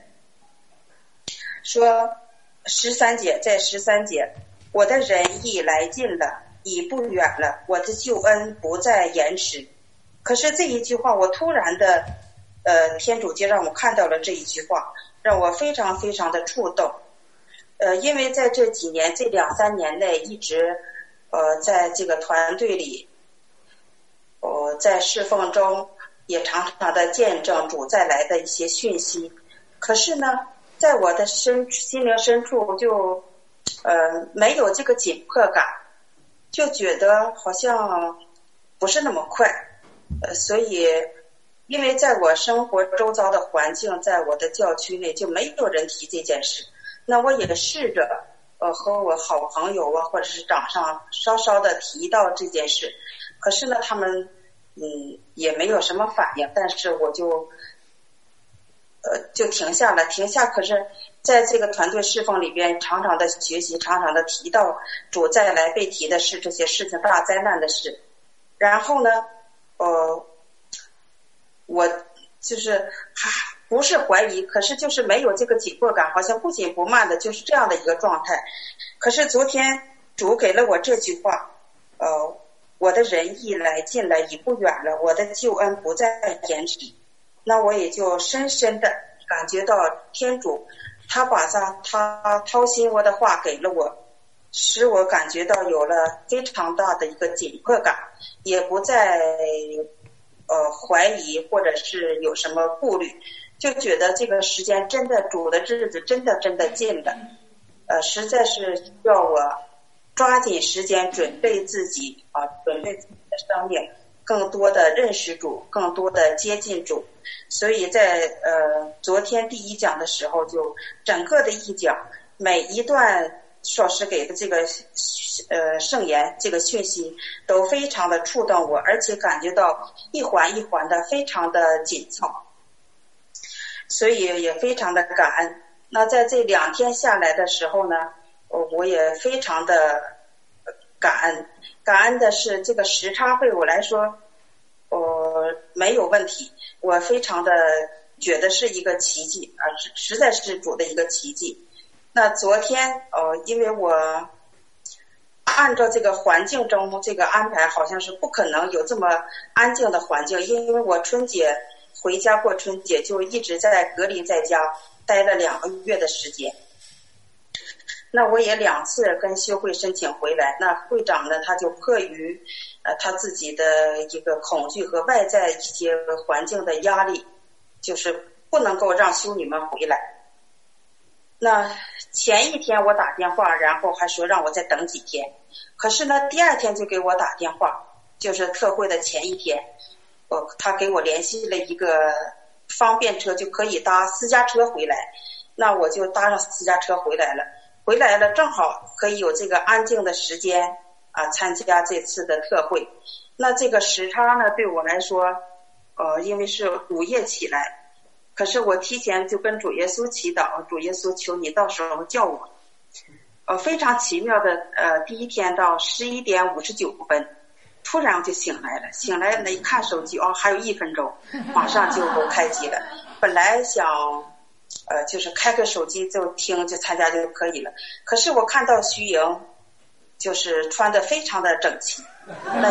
说十三节，在十三节，我的仁义来近了，已不远了，我的救恩不再延迟。可是这一句话，我突然的，呃，天主就让我看到了这一句话，让我非常非常的触动。呃，因为在这几年，这两三年内，一直，呃，在这个团队里，呃，在侍奉中，也常常的见证主再来的一些讯息。可是呢，在我的深心灵深处就，呃，没有这个紧迫感，就觉得好像不是那么快。呃，所以，因为在我生活周遭的环境，在我的教区内就没有人提这件事，那我也试着呃和我好朋友啊，或者是长上稍稍的提到这件事，可是呢，他们嗯也没有什么反应，但是我就呃就停下了，停下。可是在这个团队侍奉里边，常常的学习，常常的提到主再来被提的是这些事情，大灾难的事。然后呢，呃，我就是还不是怀疑，可是就是没有这个紧迫感，好像不紧不慢的，就是这样的一个状态。可是昨天主给了我这句话，呃，我的仁义来近了，已不远了，我的救恩不再延迟。那我也就深深的感觉到天主他把他他掏心窝的话给了我，使我感觉到有了非常大的一个紧迫感，也不再呃怀疑或者是有什么顾虑，就觉得这个时间真的主的日子真的真的近了，呃，实在是需要我抓紧时间准备自己啊，准备自己的生命，更多的认识主，更多的接近主。所以在呃昨天第一讲的时候，就整个的一讲每一段硕士给的这个呃圣言这个讯息都非常的触动我，而且感觉到一环一环的非常的紧凑，所以也非常的感恩。那在这两天下来的时候呢，我也非常的感恩。感恩的是这个时差对我来说呃没有问题，我非常的觉得是一个奇迹啊，实在是主的一个奇迹。那昨天呃因为我按照这个环境中这个安排，好像是不可能有这么安静的环境，因为我春节回家过春节就一直在隔离在家待了两个月的时间。那我也两次跟修会申请回来，那会长呢他就迫于呃他自己的一个恐惧和外在一些环境的压力，就是不能够让修女们回来。那前一天我打电话，然后还说让我再等几天，可是呢第二天就给我打电话，就是特会的前一天，呃他给我联系了一个方便车，就可以搭私家车回来。那我就搭上私家车回来了，回来了正好可以有这个安静的时间啊，参加这次的特会。那这个时差呢对我来说呃因为是午夜起来，可是我提前就跟主耶稣祈祷，主耶稣求你到时候叫我。呃非常奇妙的呃第一天到十一点五十九分突然我就醒来了，醒来了一看手机，哦还有一分钟马上就开机了。本来想呃就是开个手机就听就参加就可以了，可是我看到徐莹就是穿得非常的整齐，那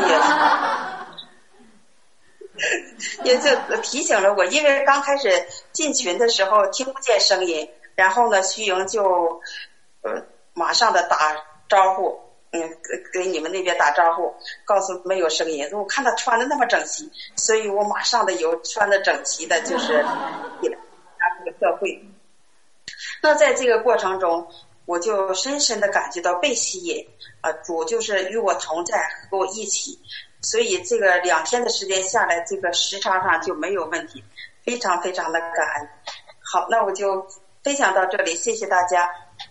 也也就提醒了我，因为刚开始进群的时候听不见声音，然后呢徐莹就呃马上的打招呼，嗯给给你们那边打招呼，告诉没有声音。我看他穿的那么整齐，所以我马上的有穿的整齐的就是这个特会。那在这个过程中我就深深的感觉到被吸引啊，主就是与我同在，和我一起，所以这个两天的时间下来，这个时差上就没有问题，非常非常的感恩。好，那我就分享到这里，谢谢大家。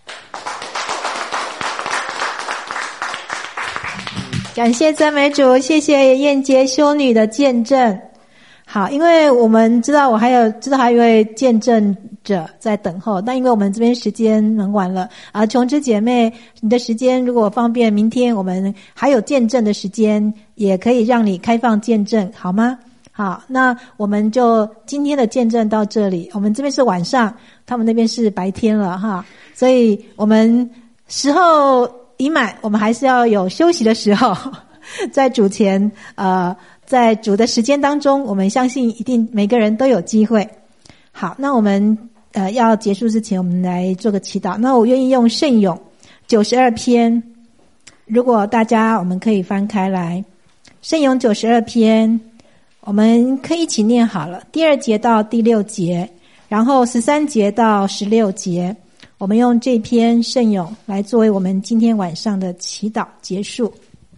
感谢赞美主，谢谢燕洁修女的见证。好，因为我们知道我还有知道还有一位见证者在等候，但因为我们这边时间很晚了啊，琼枝姐妹，你的时间如果方便，明天我们还有见证的时间， 也可以让你开放见证，好吗？好，那我们就今天的见证到这里。我们这边是晚上，他们那边是白天了哈，所以我们时候已满，我们还是要有休息的时候。在主前，呃，在主的时间当中，我们相信一定每个人都有机会。好，那我们呃要结束之前，我们来做个祈祷。那我愿意用圣咏九十二篇，如果大家我们可以翻开来，圣咏九十二篇。我们可以一起念好了，第二节到第六节，然后十三节到十六节，我们用这篇圣咏来作为我们今天晚上的祈祷结束。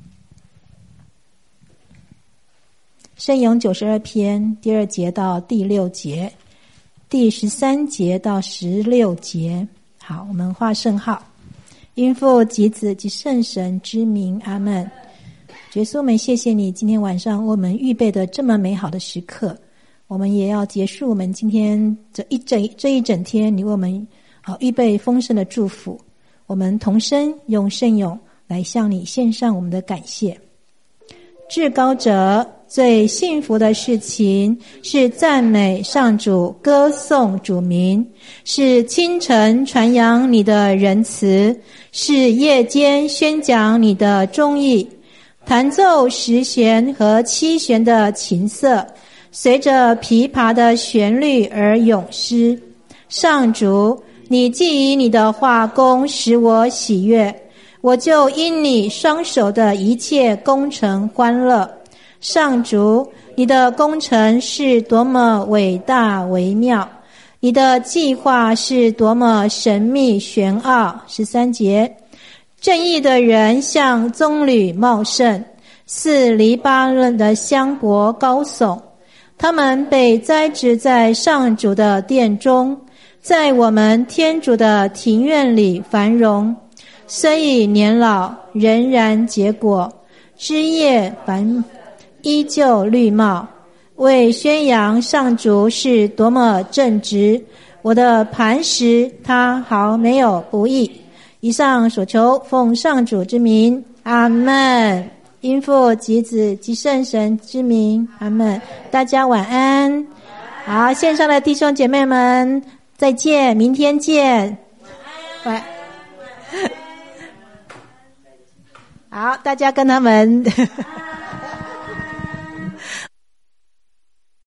圣咏九十二篇第二节到第六节，第十三节到十六节。好，我们画圣号，因父及子及圣神之名，阿们。耶稣，我们谢谢你今天晚上为我们预备的这么美好的时刻，我们也要结束我们今天这一整这一整天你为我们啊预备丰盛的祝福。我们同声用圣咏来向你献上我们的感谢。至高者，最幸福的事情是赞美上主，歌颂主名，是清晨传扬你的仁慈，是夜间宣讲你的忠义。弹奏十弦和七弦的琴瑟，随着琵琶的旋律而咏诗。上主，你既以你的画工使我喜悦，我就因你双手的一切工程欢乐。上主，你的工程是多么伟大微妙，你的计划是多么神秘玄奥。十三节，正义的人像棕榈茂盛，似黎巴嫩的香柏高耸，他们被栽植在上主的殿中，在我们天主的庭院里繁荣。虽已年老，仍然结果，枝叶繁依旧绿茂，为宣扬上主是多么正直。我的磐石，他毫没有不义。以上所求，奉上主之名，阿们。因父及子及圣神之名，阿们。大家晚安。好，线上的弟兄姐妹们，再见，明天见。晚安。好，大家跟他们